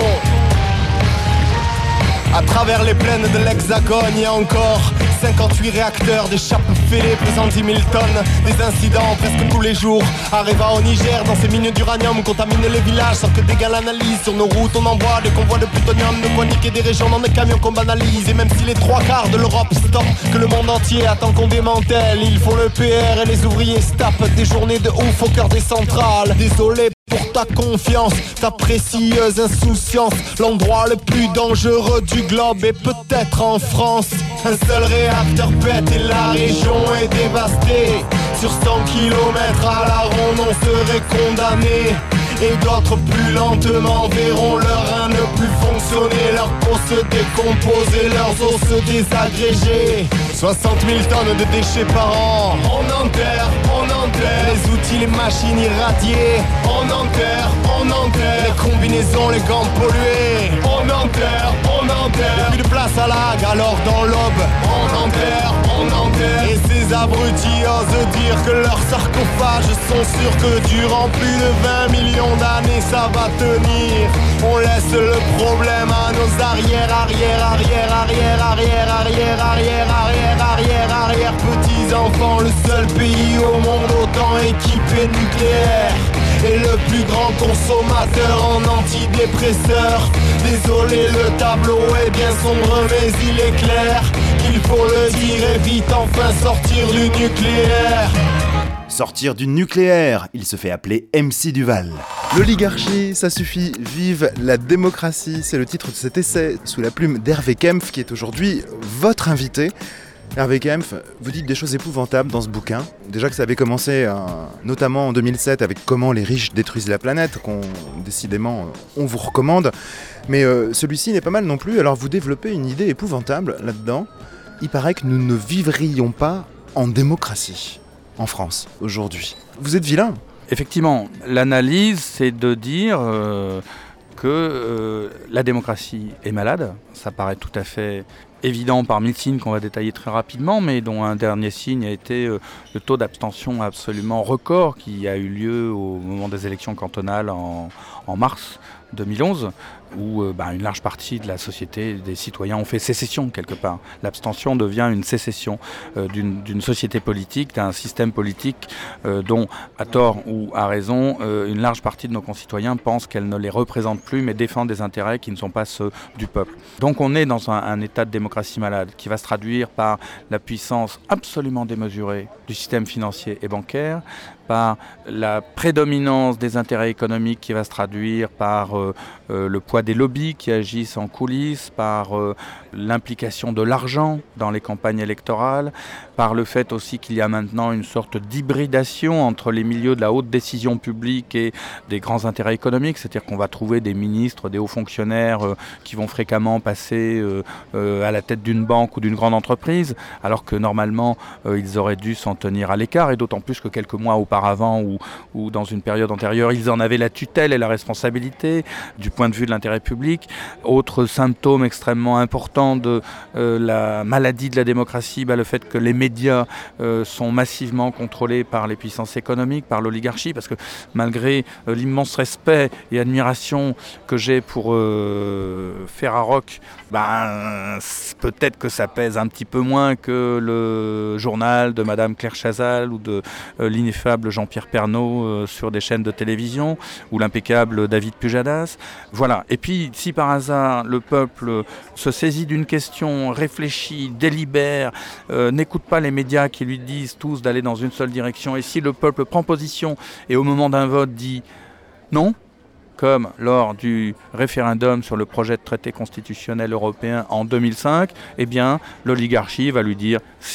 À travers les plaines de l'Hexagone, il y a encore cinquante-huit réacteurs, des chapes fêlées pesant dix mille tonnes. Des incidents presque tous les jours. Arriva au Niger, dans ces mines d'uranium, contaminent les villages sans que d'égal analyse. Sur nos routes, on envoie des convois de plutonium, de quoi niquer des régions dans des camions qu'on banalise. Et même si les trois quarts de l'Europe stoppent, que le monde entier attend qu'on démantèle, il faut le P R et les ouvriers se tapent des journées de ouf au cœur des centrales. Désolé pour ta confiance, ta précieuse insouciance. L'endroit le plus dangereux du globe est peut-être en France. Un seul réacteur pète et la région est dévastée. Sur cent kilomètres à la ronde on serait condamné. Et d'autres plus lentement verront leurs reins ne plus fonctionner, leur peau se décomposer, leurs os se désagréger. soixante mille tonnes de déchets par an. On enterre, on enterre les outils, les machines irradiées. On enterre, on enterre les combinaisons, les gants pollués. On enterre, on enterre plus de place à l'ag, alors dans l'aube. On enterre, on enterre. Et ces abrutis osent dire que leurs sarcophages sont sûrs que durant plus de vingt millions d'années ça va tenir. On laisse le problème à nos arrière, arrière, arrière, arrière, arrière, arrière, arrière, arrière, arrière, arrière petits enfants. Le seul pays au monde autant équipé nucléaire et le plus grand consommateur en antidépresseurs. Désolé, le tableau est bien sombre mais il est clair qu'il faut le dire et vite enfin sortir du nucléaire. Sortir du nucléaire, il se fait appeler M C Duval. L'oligarchie, ça suffit, vive la démocratie, c'est le titre de cet essai sous la plume d'Hervé Kempf qui est aujourd'hui votre invité. Hervé Kempf, vous dites des choses épouvantables dans ce bouquin. Déjà que ça avait commencé euh, notamment en deux mille sept avec Comment les riches détruisent la planète, qu'on décidément on vous recommande. Mais euh, celui-ci n'est pas mal non plus, alors vous développez une idée épouvantable là-dedans. Il paraît que nous ne vivrions pas en démocratie en France aujourd'hui. Vous êtes vilain. Effectivement, l'analyse, c'est de dire euh, que euh, la démocratie est malade. Ça paraît tout à fait évident par mille signes qu'on va détailler très rapidement, mais dont un dernier signe a été euh, le taux d'abstention absolument record qui a eu lieu au moment des élections cantonales en, en mars deux mille onze, où euh, bah, une large partie de la société, des citoyens ont fait sécession quelque part. L'abstention devient une sécession euh, d'une, d'une société politique, d'un système politique euh, dont, à tort ou à raison, euh, une large partie de nos concitoyens pensent qu'elle ne les représente plus, mais défend des intérêts qui ne sont pas ceux du peuple. Donc on est dans un, un état de démocratie malade qui va se traduire par la puissance absolument démesurée du système financier et bancaire, par la prédominance des intérêts économiques qui va se traduire par euh, euh, le poids des lobbies qui agissent en coulisses, par euh, l'implication de l'argent dans les campagnes électorales, par le fait aussi qu'il y a maintenant une sorte d'hybridation entre les milieux de la haute décision publique et des grands intérêts économiques, c'est-à-dire qu'on va trouver des ministres, des hauts fonctionnaires euh, qui vont fréquemment passer euh, euh, à la tête d'une banque ou d'une grande entreprise, alors que normalement euh, ils auraient dû s'en tenir à l'écart, et d'autant plus que quelques mois auparavant ou, ou dans une période antérieure, ils en avaient la tutelle et la responsabilité du point de vue de l'intérêt public. Autre symptôme extrêmement important de euh, la maladie de la démocratie, bah, le fait que les médias euh, sont massivement contrôlés par les puissances économiques, par l'oligarchie, parce que malgré euh, l'immense respect et admiration que j'ai pour euh, Ferrarock, bah, peut-être que ça pèse un petit peu moins que le journal de Madame Claire Chazal ou de euh, l'ineffable Jean-Pierre Pernaut euh, sur des chaînes de télévision, ou l'impeccable David Pujadas. Voilà. Et puis, si par hasard le peuple se saisit d'une question, réfléchit, délibère, euh, n'écoute pas les médias qui lui disent tous d'aller dans une seule direction, et si le peuple prend position et au moment d'un vote dit non, comme lors du référendum sur le projet de traité constitutionnel européen en deux mille cinq, eh bien, l'oligarchie va lui dire si.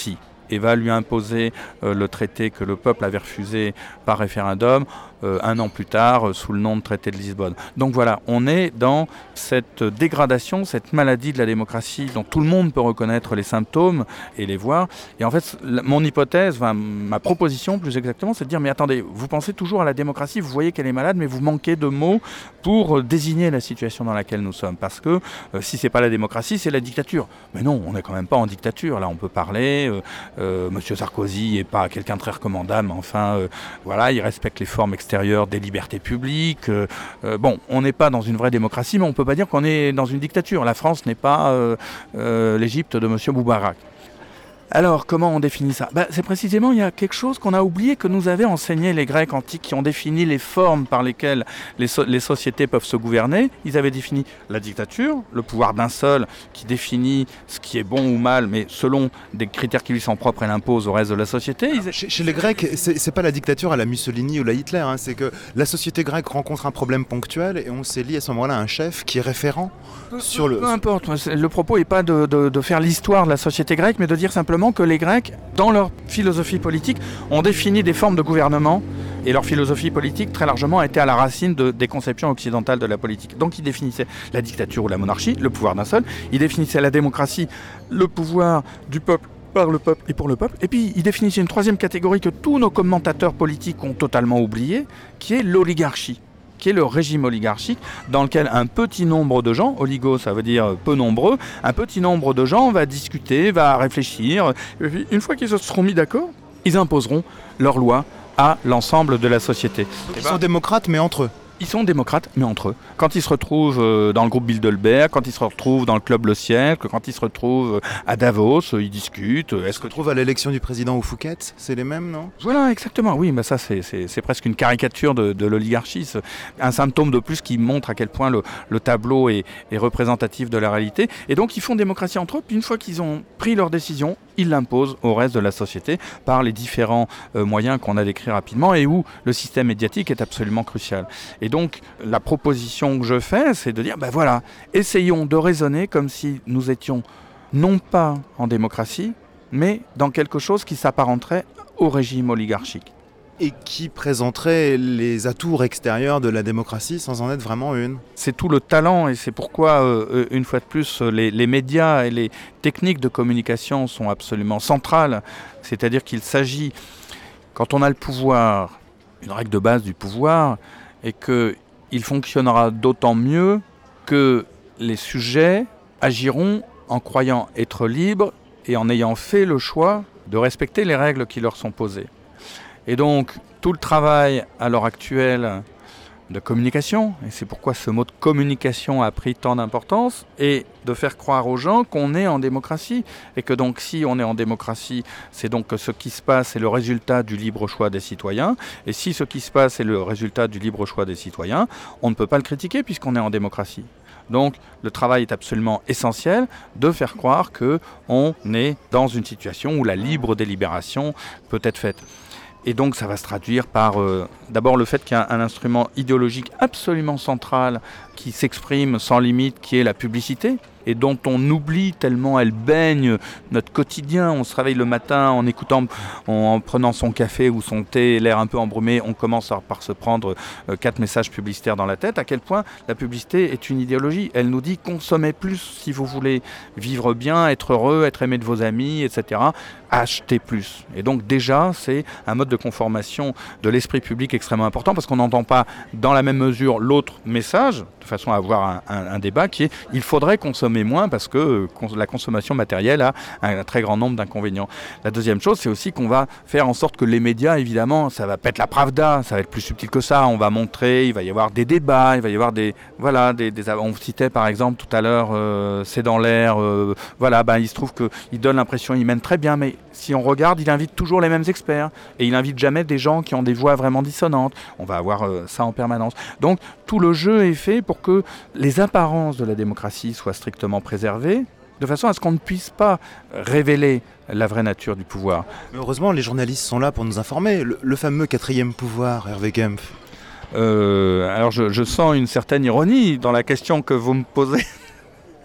et va lui imposer euh, le traité que le peuple avait refusé par référendum euh, un an plus tard, euh, sous le nom de traité de Lisbonne. Donc voilà, on est dans cette dégradation, cette maladie de la démocratie dont tout le monde peut reconnaître les symptômes et les voir. Et en fait, la, mon hypothèse, enfin, ma proposition plus exactement, c'est de dire, mais attendez, vous pensez toujours à la démocratie, vous voyez qu'elle est malade, mais vous manquez de mots pour désigner la situation dans laquelle nous sommes. Parce que euh, si c'est pas la démocratie, c'est la dictature. Mais non, on n'est quand même pas en dictature. Là, on peut parler. Euh, euh, Monsieur Sarkozy n'est pas quelqu'un de très recommandable, mais enfin, euh, voilà, il respecte les formes extérieures des libertés publiques. Euh, euh, bon, on n'est pas dans une vraie démocratie, mais on ne peut pas dire qu'on est dans une dictature. La France n'est pas euh, euh, l'Égypte de Monsieur Moubarak. Alors, comment on définit ça ? Ben, c'est précisément, il y a quelque chose qu'on a oublié, que nous avaient enseigné les Grecs antiques, qui ont défini les formes par lesquelles les, so- les sociétés peuvent se gouverner. Ils avaient défini la dictature, le pouvoir d'un seul, qui définit ce qui est bon ou mal, mais selon des critères qui lui sont propres et l'impose au reste de la société. Ils... Chez, chez les Grecs, c'est, c'est pas la dictature à la Mussolini ou la Hitler, hein, c'est que la société grecque rencontre un problème ponctuel et on s'élit à ce moment-là à un chef qui est référent peu, sur le... Peu importe, le propos n'est pas de, de, de faire l'histoire de la société grecque, mais de dire simplement que les Grecs, dans leur philosophie politique, ont défini des formes de gouvernement et leur philosophie politique, très largement, a été à la racine de, des conceptions occidentales de la politique. Donc ils définissaient la dictature ou la monarchie, le pouvoir d'un seul, ils définissaient la démocratie, le pouvoir du peuple par le peuple et pour le peuple, et puis ils définissaient une troisième catégorie que tous nos commentateurs politiques ont totalement oubliée, qui est l'oligarchie, qui est le régime oligarchique dans lequel un petit nombre de gens, oligo ça veut dire peu nombreux, un petit nombre de gens va discuter, va réfléchir, et puis une fois qu'ils se seront mis d'accord, ils imposeront leurs lois à l'ensemble de la société. Ils ben, sont démocrates mais entre eux. Ils sont démocrates, mais entre eux. Quand ils se retrouvent dans le groupe Bilderberg, quand ils se retrouvent dans le Club Le Siècle, quand ils se retrouvent à Davos, ils discutent. Est-ce que... se retrouvent à l'élection du président au Phuket, c'est les mêmes, non ? Voilà, exactement. Oui, mais ça, c'est, c'est, c'est presque une caricature de, de l'oligarchie. C'est un symptôme de plus qui montre à quel point le, le tableau est, est représentatif de la réalité. Et donc, ils font démocratie entre eux. Puis une fois qu'ils ont pris leur décision, ils l'imposent au reste de la société par les différents euh, moyens qu'on a décrits rapidement et où le système médiatique est absolument crucial. Et donc, la proposition que je fais, c'est de dire, ben voilà, essayons de raisonner comme si nous étions non pas en démocratie, mais dans quelque chose qui s'apparenterait au régime oligarchique. Et qui présenterait les atours extérieurs de la démocratie sans en être vraiment une. C'est tout le talent et c'est pourquoi, euh, une fois de plus, les, les médias et les techniques de communication sont absolument centrales. C'est-à-dire qu'il s'agit, quand on a le pouvoir, une règle de base du pouvoir, et qu'il fonctionnera d'autant mieux que les sujets agiront en croyant être libres et en ayant fait le choix de respecter les règles qui leur sont posées. Et donc, tout le travail à l'heure actuelle de communication, et c'est pourquoi ce mot de communication a pris tant d'importance, est de faire croire aux gens qu'on est en démocratie, et que donc si on est en démocratie, c'est donc que ce qui se passe est le résultat du libre choix des citoyens, et si ce qui se passe est le résultat du libre choix des citoyens, on ne peut pas le critiquer puisqu'on est en démocratie. Donc le travail est absolument essentiel de faire croire qu'on est dans une situation où la libre délibération peut être faite. Et donc ça va se traduire par euh, d'abord le fait qu'il y a un, un instrument idéologique absolument central qui s'exprime sans limite, qui est la publicité, et dont on oublie tellement elle baigne notre quotidien. On se réveille le matin en écoutant, en, en prenant son café ou son thé, l'air un peu embrumé, on commence à, par se prendre euh, quatre messages publicitaires dans la tête, à quel point la publicité est une idéologie. Elle nous dit consommez plus si vous voulez vivre bien, être heureux, être aimé de vos amis, et cetera. Achetez plus. Et donc déjà, c'est un mode de conformation de l'esprit public extrêmement important parce qu'on n'entend pas dans la même mesure l'autre message, de façon à avoir un, un, un débat qui est il faudrait consommer moins parce que euh, la consommation matérielle a un, un très grand nombre d'inconvénients. La deuxième chose, c'est aussi qu'on va faire en sorte que les médias, évidemment, ça va pas être la pravda, ça va être plus subtil que ça. On va montrer, il va y avoir des débats, il va y avoir des... Voilà, des, des on citait par exemple tout à l'heure, euh, c'est dans l'air, euh, voilà, ben, il se trouve qu'il donne l'impression, il mène très bien, mais si on regarde, il invite toujours les mêmes experts et il invite jamais des gens qui ont des voix vraiment dissonantes. On va avoir euh, ça en permanence. Donc tout le jeu est fait pour que les apparences de la démocratie soient strictement préservées, de façon à ce qu'on ne puisse pas révéler la vraie nature du pouvoir. Mais heureusement, les journalistes sont là pour nous informer. Le, le fameux quatrième pouvoir, Hervé Kempf. Euh, alors je, je sens une certaine ironie dans la question que vous me posez.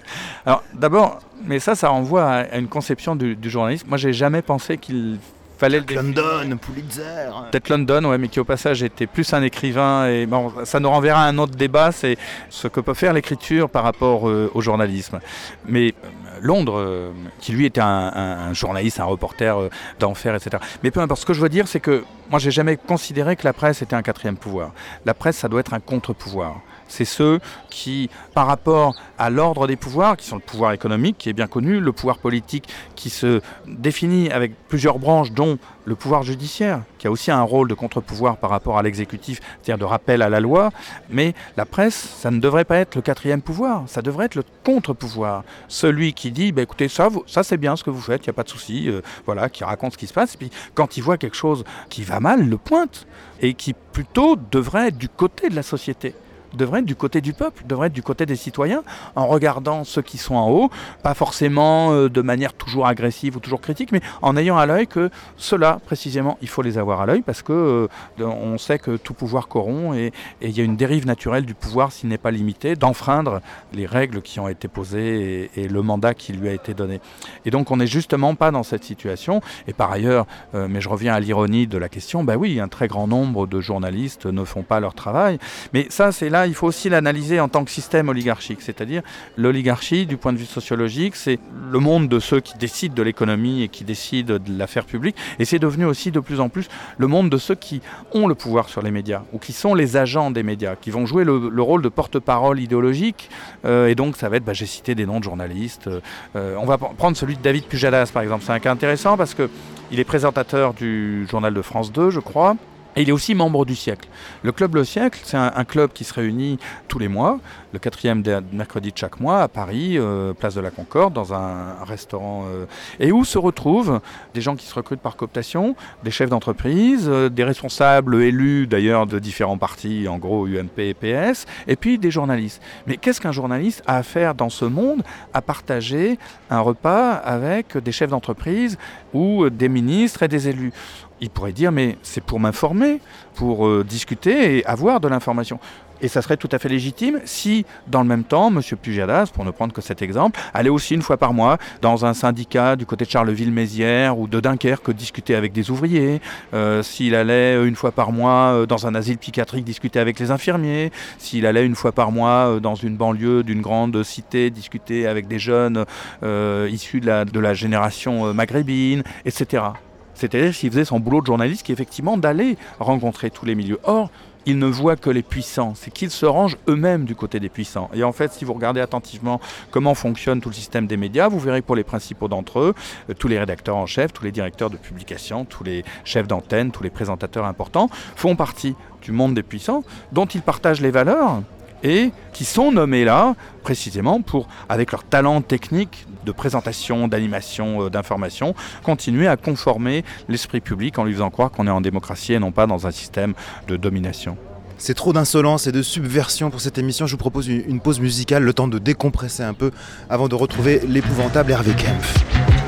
Alors d'abord, mais ça, ça renvoie à, à une conception du, du journalisme. Moi, j'ai jamais pensé qu'il fallait le London, Pulitzer. Peut-être London, ouais, mais qui au passage était plus un écrivain. Et bon, ça nous renverra à un autre débat, c'est ce que peut faire l'écriture par rapport euh, au journalisme. Mais euh, Londres, euh, qui lui était un, un, un journaliste, un reporter euh, d'enfer, et cetera. Mais peu importe. Ce que je veux dire, c'est que moi, j'ai jamais considéré que la presse était un quatrième pouvoir. La presse, ça doit être un contre-pouvoir. C'est ceux qui, par rapport à l'ordre des pouvoirs, qui sont le pouvoir économique, qui est bien connu, le pouvoir politique qui se définit avec plusieurs branches, dont le pouvoir judiciaire, qui a aussi un rôle de contre-pouvoir par rapport à l'exécutif, c'est-à-dire de rappel à la loi. Mais la presse, ça ne devrait pas être le quatrième pouvoir, ça devrait être le contre-pouvoir. Celui qui dit, bah, écoutez, ça, vous, ça c'est bien ce que vous faites, il n'y a pas de souci, euh, voilà, qui raconte ce qui se passe. Et puis quand il voit quelque chose qui va mal, le pointe, et qui plutôt devrait être du côté de la société. devrait être du côté du peuple, devrait être du côté des citoyens, en regardant ceux qui sont en haut, pas forcément euh, de manière toujours agressive ou toujours critique, mais en ayant à l'œil que ceux-là, précisément, il faut les avoir à l'œil, parce que euh, on sait que tout pouvoir corrompt, et il y a une dérive naturelle du pouvoir, s'il n'est pas limité, d'enfreindre les règles qui ont été posées et, et le mandat qui lui a été donné. Et donc on n'est justement pas dans cette situation, et par ailleurs, euh, mais je reviens à l'ironie de la question, bah oui, un très grand nombre de journalistes ne font pas leur travail, mais ça c'est là, il faut aussi l'analyser en tant que système oligarchique, c'est-à-dire l'oligarchie du point de vue sociologique, c'est le monde de ceux qui décident de l'économie et qui décident de l'affaire publique, et c'est devenu aussi de plus en plus le monde de ceux qui ont le pouvoir sur les médias, ou qui sont les agents des médias, qui vont jouer le, le rôle de porte-parole idéologique, euh, et donc ça va être, bah, j'ai cité des noms de journalistes, euh, on va prendre celui de David Pujadas par exemple, c'est un cas intéressant parce qu'il est présentateur du journal de France deux, je crois, et il est aussi membre du Siècle. Le Club Le Siècle, c'est un, un club qui se réunit tous les mois, le quatrième mercredi de chaque mois, à Paris, euh, place de la Concorde, dans un, un restaurant, euh, et où se retrouvent des gens qui se recrutent par cooptation, des chefs d'entreprise, euh, des responsables élus d'ailleurs de différents partis, en gros U M P et P S, et puis des journalistes. Mais qu'est-ce qu'un journaliste a à faire dans ce monde, à partager un repas avec des chefs d'entreprise ou des ministres et des élus? Il pourrait dire, mais c'est pour m'informer, pour euh, discuter et avoir de l'information. Et ça serait tout à fait légitime si, dans le même temps, M. Pujadas, pour ne prendre que cet exemple, allait aussi une fois par mois dans un syndicat du côté de Charleville-Mézières ou de Dunkerque discuter avec des ouvriers, euh, s'il allait une fois par mois dans un asile psychiatrique discuter avec les infirmiers, s'il allait une fois par mois dans une banlieue d'une grande cité discuter avec des jeunes euh, issus de la, de la génération maghrébine, et cetera. C'est-à-dire s'il faisait son boulot de journaliste qui est effectivement d'aller rencontrer tous les milieux. Or, il ne voit que les puissants, c'est qu'ils se rangent eux-mêmes du côté des puissants. Et en fait, si vous regardez attentivement comment fonctionne tout le système des médias, vous verrez que pour les principaux d'entre eux, euh, tous les rédacteurs en chef, tous les directeurs de publication, tous les chefs d'antenne, tous les présentateurs importants font partie du monde des puissants, dont ils partagent les valeurs, et qui sont nommés là, précisément pour, avec leur talent technique de présentation, d'animation, euh, d'information, continuer à conformer l'esprit public en lui faisant croire qu'on est en démocratie et non pas dans un système de domination. C'est trop d'insolence et de subversion pour cette émission. Je vous propose une, une pause musicale, le temps de décompresser un peu, avant de retrouver l'épouvantable Hervé Kempf.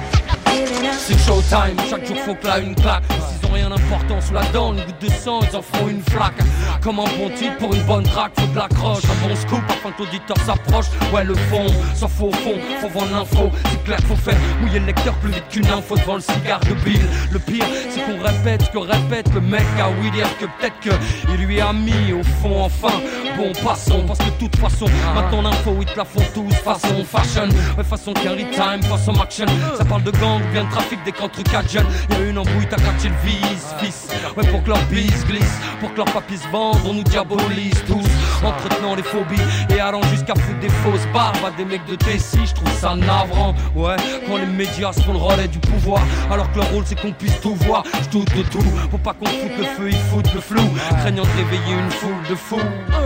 C'est showtime, chaque jour faut que là une claque. S'ils ont rien d'important sous la dent, une goutte de sang, ils en feront une flaque. Comme un bon titre pour une bonne track, faut de l'accroche. Un bon scoop afin que l'auditeur s'approche. Ouais, le fond, s'en faut au fond, faut vendre l'info. C'est clair, faut faire mouiller le lecteur plus vite qu'une info devant le cigare de Bill. Le pire, c'est qu'on répète ce que répète le mec à oui dire que peut-être qu'il lui a mis au fond, enfin. Bon, passons, parce que de toute façon, maintenant l'info, ils te la font tous façon fashion. Ouais, façon carry time, façon action. Ça parle de gang, bien de trafic, des contre quatre jeunes. Y'a une embrouille, t'as catché le vice, fils. Ouais, pour que leur bise glisse, pour que leur papier se vende, on nous diabolise tous. Entretenant les phobies et allant jusqu'à foutre des fausses barbes à des mecs de T six, je trouve ça navrant. Ouais, quand les médias se font le relais du pouvoir, alors que leur rôle c'est qu'on puisse tout voir. Je doute de tout, faut pas qu'on foute le feu, ils foutent le flou, craignant de réveiller une foule de fous.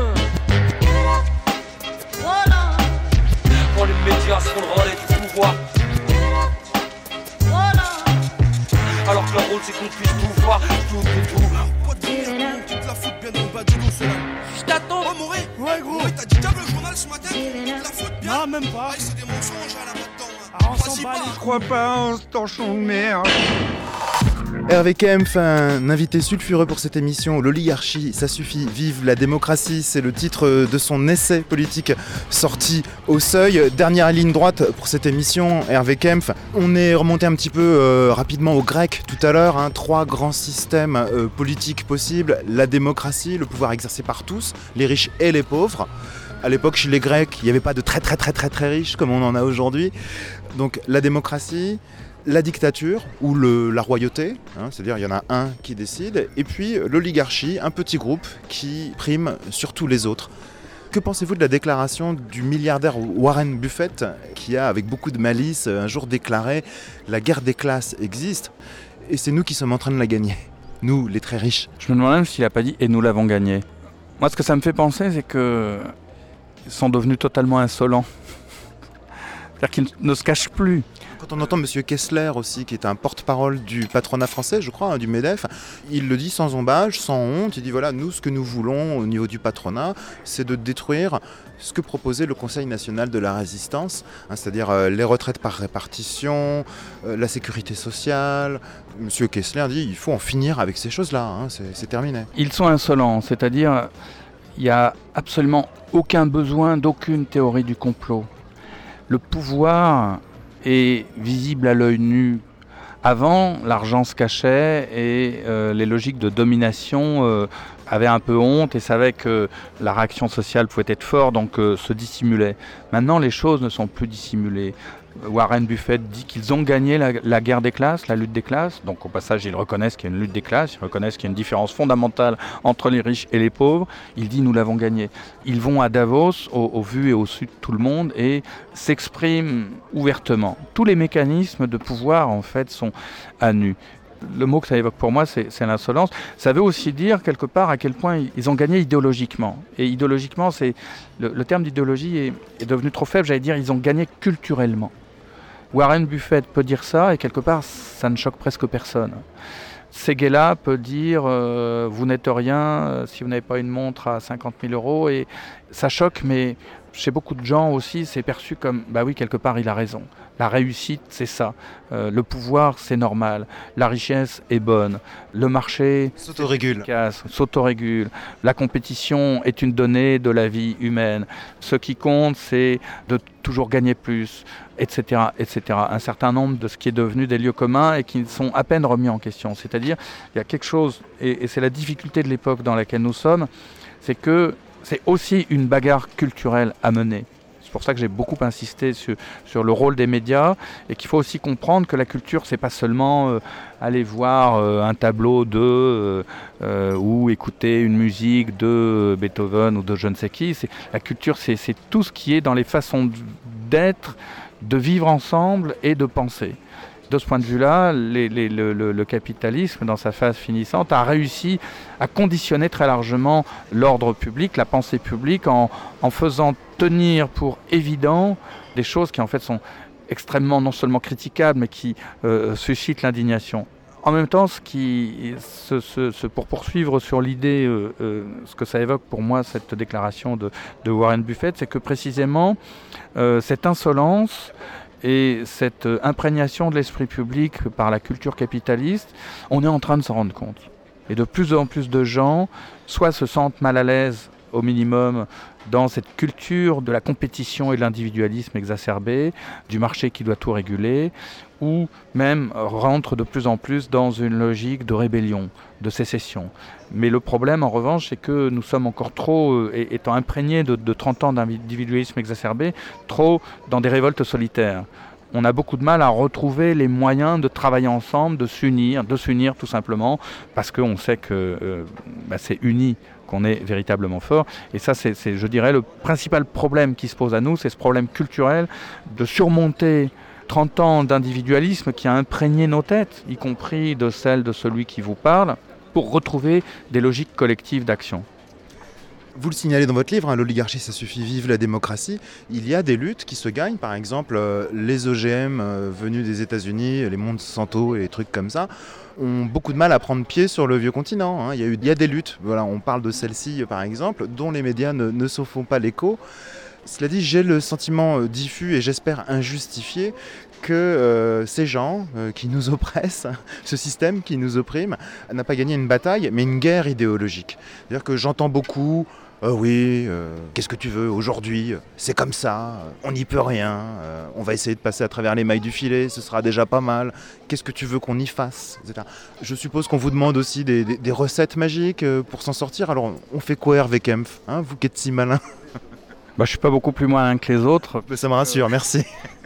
Quand les médias se font le relais du pouvoir, alors que leur rôle c'est qu'on puisse tout voir. Je doute de tout. Tu te la foutes bien en bas du dos, cela. Je t'attends. Oh, Moré. Ouais, gros. Ouais, t'as dit t'as le journal ce matin. Tu te la foutes bien. Non, même pas. Ah, c'est des mensonges à la bas-dedans. Ah, on s'en bat. Je crois pas, un torchon de merde. Hervé Kempf, un invité sulfureux pour cette émission. L'oligarchie, ça suffit, vive la démocratie, c'est le titre de son essai politique sorti au Seuil. Dernière ligne droite pour cette émission, Hervé Kempf. On est remonté un petit peu euh, rapidement au grec tout à l'heure. Hein. Trois grands systèmes euh, politiques possibles. La démocratie, le pouvoir exercé par tous, les riches et les pauvres. À l'époque, chez les Grecs, il n'y avait pas de très très très très très riches comme on en a aujourd'hui. Donc la démocratie, la dictature ou le, la royauté, hein, c'est-à-dire il y en a un qui décide, et puis l'oligarchie, un petit groupe qui prime sur tous les autres. Que pensez-vous de la déclaration du milliardaire Warren Buffett qui a, avec beaucoup de malice, un jour déclaré « La guerre des classes existe et c'est nous qui sommes en train de la gagner, nous les très riches ». Je me demande même s'il n'a pas dit « et nous l'avons gagnée ». Moi, ce que ça me fait penser, c'est qu'ils sont devenus totalement insolents. C'est-à-dire qu'ils ne se cachent plus. Quand on entend M. Kessler aussi, qui est un porte-parole du patronat français, je crois, hein, du MEDEF, il le dit sans embâche, sans honte. Il dit voilà, nous, ce que nous voulons au niveau du patronat, c'est de détruire ce que proposait le Conseil national de la résistance, hein, c'est-à-dire euh, les retraites par répartition, euh, la sécurité sociale. M. Kessler dit il faut en finir avec ces choses-là, hein, c'est, c'est terminé. Ils sont insolents, c'est-à-dire il n'y a absolument aucun besoin d'aucune théorie du complot. Le pouvoir est visible à l'œil nu. Avant, l'argent se cachait et euh, les logiques de domination euh, avaient un peu honte et savaient que la réaction sociale pouvait être forte, donc euh, se dissimulaient. Maintenant, les choses ne sont plus dissimulées. Warren Buffett dit qu'ils ont gagné la, la guerre des classes, la lutte des classes. Donc au passage, ils reconnaissent qu'il y a une lutte des classes, ils reconnaissent qu'il y a une différence fondamentale entre les riches et les pauvres. Il dit nous l'avons gagné. Ils vont à Davos, au, au vu et au su de tout le monde, et s'expriment ouvertement. Tous les mécanismes de pouvoir, en fait, sont à nu. Le mot que ça évoque pour moi, c'est, c'est l'insolence. Ça veut aussi dire, quelque part, à quel point ils ont gagné idéologiquement. Et idéologiquement, c'est, le, le terme d'idéologie est, est devenu trop faible. J'allais dire, ils ont gagné culturellement. Warren Buffett peut dire ça, et quelque part, ça ne choque presque personne. Séguéla peut dire euh, « vous n'êtes rien euh, si vous n'avez pas une montre à cinquante mille euros », et ça choque, mais chez beaucoup de gens aussi, c'est perçu comme « bah oui, quelque part, il a raison ». La réussite, c'est ça. Euh, le pouvoir, c'est normal. La richesse est bonne. Le marché s'autorégule. Efficace, s'autorégule. La compétition est une donnée de la vie humaine. Ce qui compte, c'est de toujours gagner plus, et cetera, et cetera. Un certain nombre de ce qui est devenu des lieux communs et qui sont à peine remis en question. C'est-à-dire, il y a quelque chose, et, et c'est la difficulté de l'époque dans laquelle nous sommes, c'est que c'est aussi une bagarre culturelle à mener. C'est pour ça que j'ai beaucoup insisté sur, sur le rôle des médias et qu'il faut aussi comprendre que la culture, c'est pas seulement euh, aller voir euh, un tableau de euh, euh, ou écouter une musique de Beethoven ou de je ne sais qui. C'est, la culture, c'est, c'est tout ce qui est dans les façons d'être, de vivre ensemble et de penser. De ce point de vue-là, les, les, le, le, le capitalisme, dans sa phase finissante, a réussi à conditionner très largement l'ordre public, la pensée publique, en, en faisant tenir pour évident des choses qui en fait sont extrêmement non seulement critiquables, mais qui euh, suscitent l'indignation. En même temps, ce qui, ce, ce, ce, pour poursuivre sur l'idée, euh, euh, ce que ça évoque pour moi, cette déclaration de, de Warren Buffett, c'est que précisément, euh, cette insolence et cette imprégnation de l'esprit public par la culture capitaliste, on est en train de s'en rendre compte. Et de plus en plus de gens, soit se sentent mal à l'aise au minimum dans cette culture de la compétition et de l'individualisme exacerbé, du marché qui doit tout réguler, ou même rentrent de plus en plus dans une logique de rébellion, de sécession. Mais le problème, en revanche, c'est que nous sommes encore trop, étant imprégnés de, de trente ans d'individualisme exacerbé, trop dans des révoltes solitaires. On a beaucoup de mal à retrouver les moyens de travailler ensemble, de s'unir, de s'unir tout simplement, parce qu'on sait que euh, bah, c'est uni qu'on est véritablement fort. Et ça, c'est, c'est, je dirais, le principal problème qui se pose à nous, c'est ce problème culturel de surmonter trente ans d'individualisme qui a imprégné nos têtes, y compris de celle de celui qui vous parle, pour retrouver des logiques collectives d'action. Vous le signalez dans votre livre, hein, l'oligarchie, ça suffit, vive la démocratie. Il y a des luttes qui se gagnent, par exemple, euh, les O G M euh, venus des États-Unis, les Monsanto et les trucs comme ça, ont beaucoup de mal à prendre pied sur le vieux continent. Hein. Il y a eu, il y a des luttes, voilà, on parle de celle-ci, par exemple, dont les médias ne, ne se font pas l'écho. Cela dit, j'ai le sentiment euh, diffus et j'espère injustifié que euh, ces gens euh, qui nous oppressent, ce système qui nous opprime, n'a pas gagné une bataille, mais une guerre idéologique. C'est-à-dire que j'entends beaucoup... Euh, oui, euh, qu'est-ce que tu veux aujourd'hui ? C'est comme ça, on n'y peut rien, euh, on va essayer de passer à travers les mailles du filet, ce sera déjà pas mal. Qu'est-ce que tu veux qu'on y fasse, et cetera. Je suppose qu'on vous demande aussi des, des, des recettes magiques euh, pour s'en sortir. Alors, on fait quoi, Hervé Kempf, hein, vous qui êtes si malin ? Bah, je suis pas beaucoup plus malin que les autres. Mais ça me rassure, merci.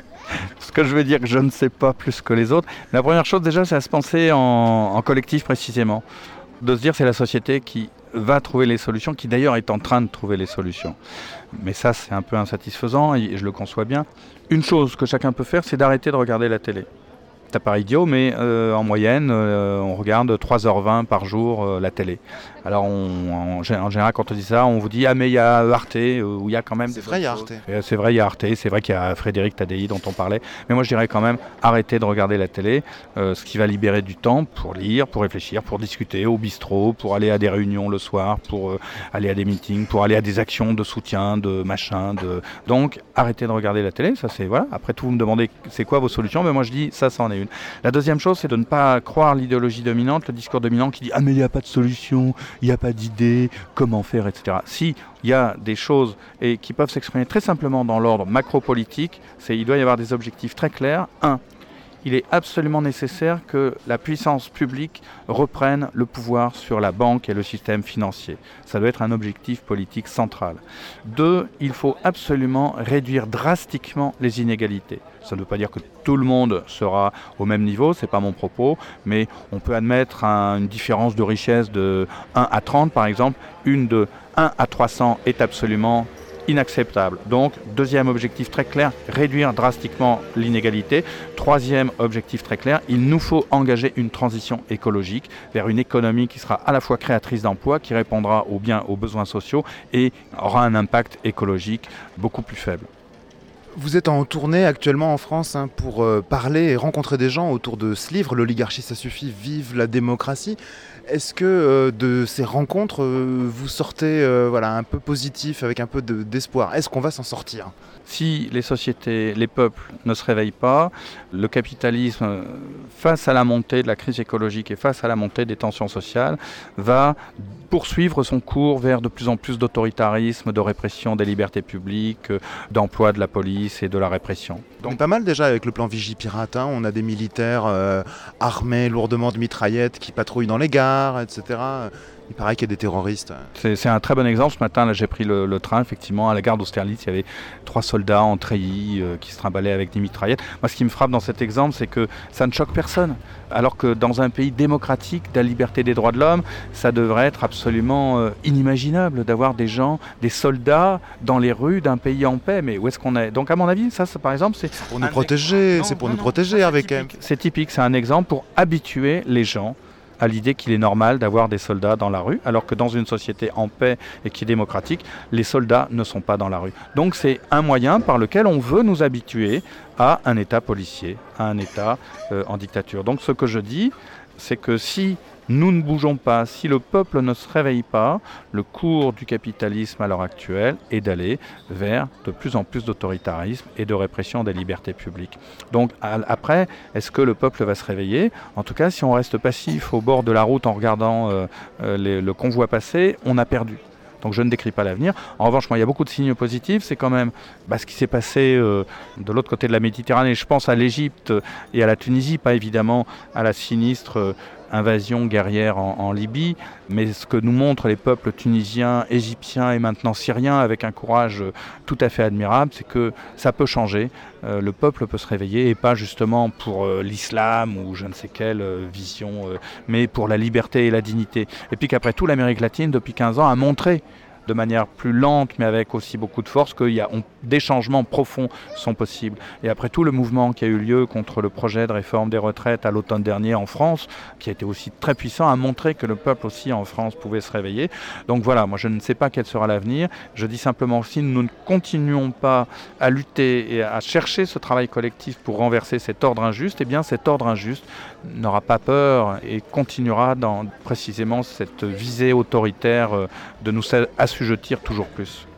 Ce que je veux dire que je ne sais pas plus que les autres. La première chose déjà, c'est à se penser en, en collectif précisément. De se dire c'est la société qui va trouver les solutions, qui d'ailleurs est en train de trouver les solutions. Mais ça, c'est un peu insatisfaisant et je le conçois bien. Une chose que chacun peut faire, c'est d'arrêter de regarder la télé. C'est pas idiot, mais euh, en moyenne, euh, on regarde trois heures vingt par jour euh, la télé. Alors, on, en, en général, quand on dit ça, on vous dit « Ah, mais il y a Arte, euh, où il y a quand même... » C'est vrai, il y a Arte. Euh, c'est vrai, il y a Arte, c'est vrai qu'il y a Frédéric Tadei dont on parlait. Mais moi, je dirais quand même, arrêtez de regarder la télé, euh, ce qui va libérer du temps pour lire, pour réfléchir, pour discuter au bistrot, pour aller à des réunions le soir, pour euh, aller à des meetings, pour aller à des actions de soutien, de machin. De... Donc, arrêtez de regarder la télé, ça c'est... Voilà. Après tout, vous me demandez c'est quoi vos solutions, mais moi je dis ça, ça en est une. La deuxième chose, c'est de ne pas croire l'idéologie dominante, le discours dominant qui dit « Ah, mais il n'y a pas de solution, il n'y a pas d'idée, comment faire, et cetera » Si, il y a des choses et qui peuvent s'exprimer très simplement dans l'ordre macro-politique, c'est il doit y avoir des objectifs très clairs. Un, il est absolument nécessaire que la puissance publique reprenne le pouvoir sur la banque et le système financier. Ça doit être un objectif politique central. Deux, il faut absolument réduire drastiquement les inégalités. Ça ne veut pas dire que tout le monde sera au même niveau, ce n'est pas mon propos, mais on peut admettre un, une différence de richesse de un à trente par exemple. Une de un à trois cents est absolument inacceptable. Donc, deuxième objectif très clair, réduire drastiquement l'inégalité. Troisième objectif très clair, il nous faut engager une transition écologique vers une économie qui sera à la fois créatrice d'emplois, qui répondra aux biens, aux besoins sociaux et aura un impact écologique beaucoup plus faible. Vous êtes en tournée actuellement en France hein, pour euh, parler et rencontrer des gens autour de ce livre, L'oligarchie ça suffit, vive la démocratie. Est-ce que euh, de ces rencontres, euh, vous sortez euh, voilà, un peu positif, avec un peu de, d'espoir ? Est-ce qu'on va s'en sortir ? Si les sociétés, les peuples ne se réveillent pas, le capitalisme, face à la montée de la crise écologique et face à la montée des tensions sociales, va poursuivre son cours vers de plus en plus d'autoritarisme, de répression des libertés publiques, d'emploi de la police et de la répression. Donc pas mal déjà avec le plan Vigipirate, hein, on a des militaires euh, armés lourdement de mitraillettes qui patrouillent dans les gares, et cetera. Il paraît qu'il y a des terroristes. C'est, c'est un très bon exemple. Ce matin, là, j'ai pris le, le train, effectivement, à la gare d'Austerlitz, il y avait trois soldats en treillis euh, qui se trimbalaient avec des mitraillettes. Moi, ce qui me frappe dans cet exemple, c'est que ça ne choque personne. Alors que dans un pays démocratique, de la liberté des droits de l'homme, ça devrait être absolument euh, inimaginable d'avoir des gens, des soldats dans les rues d'un pays en paix. Mais où est-ce qu'on est ? Donc, à mon avis, ça, ça par exemple, c'est... C'est pour nous protéger, non, c'est pour non, nous non, protéger avec eux. C'est typique, c'est un exemple pour habituer les gens à l'idée qu'il est normal d'avoir des soldats dans la rue, alors que dans une société en paix et qui est démocratique, les soldats ne sont pas dans la rue. Donc c'est un moyen par lequel on veut nous habituer à un État policier, à un État euh, en dictature. Donc ce que je dis, c'est que si nous ne bougeons pas, si le peuple ne se réveille pas, le cours du capitalisme à l'heure actuelle est d'aller vers de plus en plus d'autoritarisme et de répression des libertés publiques. Donc après, est-ce que le peuple va se réveiller ? En tout cas, si on reste passif au bord de la route en regardant euh, euh, les, le convoi passer, on a perdu. Donc je ne décris pas l'avenir. En revanche, moi, il y a beaucoup de signes positifs. C'est quand même bah, ce qui s'est passé euh, de l'autre côté de la Méditerranée. Je pense à l'Égypte et à la Tunisie, pas évidemment à la sinistre euh, invasion guerrière en, en Libye, mais ce que nous montrent les peuples tunisiens, égyptiens et maintenant syriens avec un courage euh, tout à fait admirable, c'est que ça peut changer. Euh, le peuple peut se réveiller et pas justement pour euh, l'islam ou je ne sais quelle euh, vision, euh, mais pour la liberté et la dignité. Et puis qu'après tout, l'Amérique latine, depuis quinze ans, a montré de manière plus lente, mais avec aussi beaucoup de force, que y a, on, des changements profonds sont possibles. Et après tout, le mouvement qui a eu lieu contre le projet de réforme des retraites à l'automne dernier en France, qui a été aussi très puissant, a montré que le peuple aussi en France pouvait se réveiller. Donc voilà, moi je ne sais pas quel sera l'avenir. Je dis simplement, si nous ne continuons pas à lutter et à chercher ce travail collectif pour renverser cet ordre injuste, eh bien cet ordre injuste n'aura pas peur et continuera dans précisément cette visée autoritaire de nous assujettir toujours plus.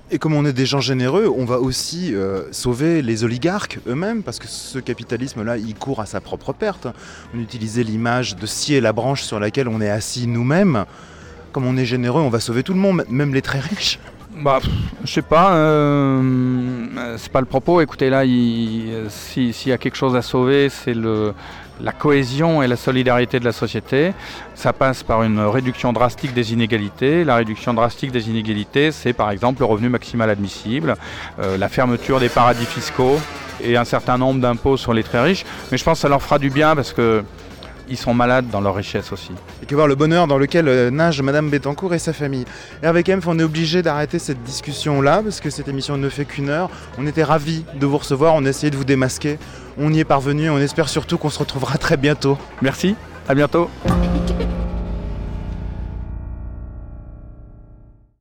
Et comme on est des gens généreux, on va aussi euh, sauver les oligarques eux-mêmes, parce que ce capitalisme-là, il court à sa propre perte. On utilisait l'image de scier la branche sur laquelle on est assis nous-mêmes. Comme on est généreux, on va sauver tout le monde, même les très riches. Bah, je sais pas, euh, c'est pas le propos. Écoutez, là, il, si, s'il y a quelque chose à sauver, c'est le, la cohésion et la solidarité de la société. Ça passe par une réduction drastique des inégalités. La réduction drastique des inégalités, c'est par exemple le revenu maximal admissible, euh, la fermeture des paradis fiscaux et un certain nombre d'impôts sur les très riches. Mais je pense que ça leur fera du bien parce que ils sont malades dans leur richesse aussi. Et que voir le bonheur dans lequel euh, nage Madame Bettencourt et sa famille. Hervé Kempf, on est obligé d'arrêter cette discussion-là, parce que cette émission ne fait qu'une heure. On était ravis de vous recevoir, on a essayé de vous démasquer. On y est parvenu, on espère surtout qu'on se retrouvera très bientôt. Merci, à bientôt.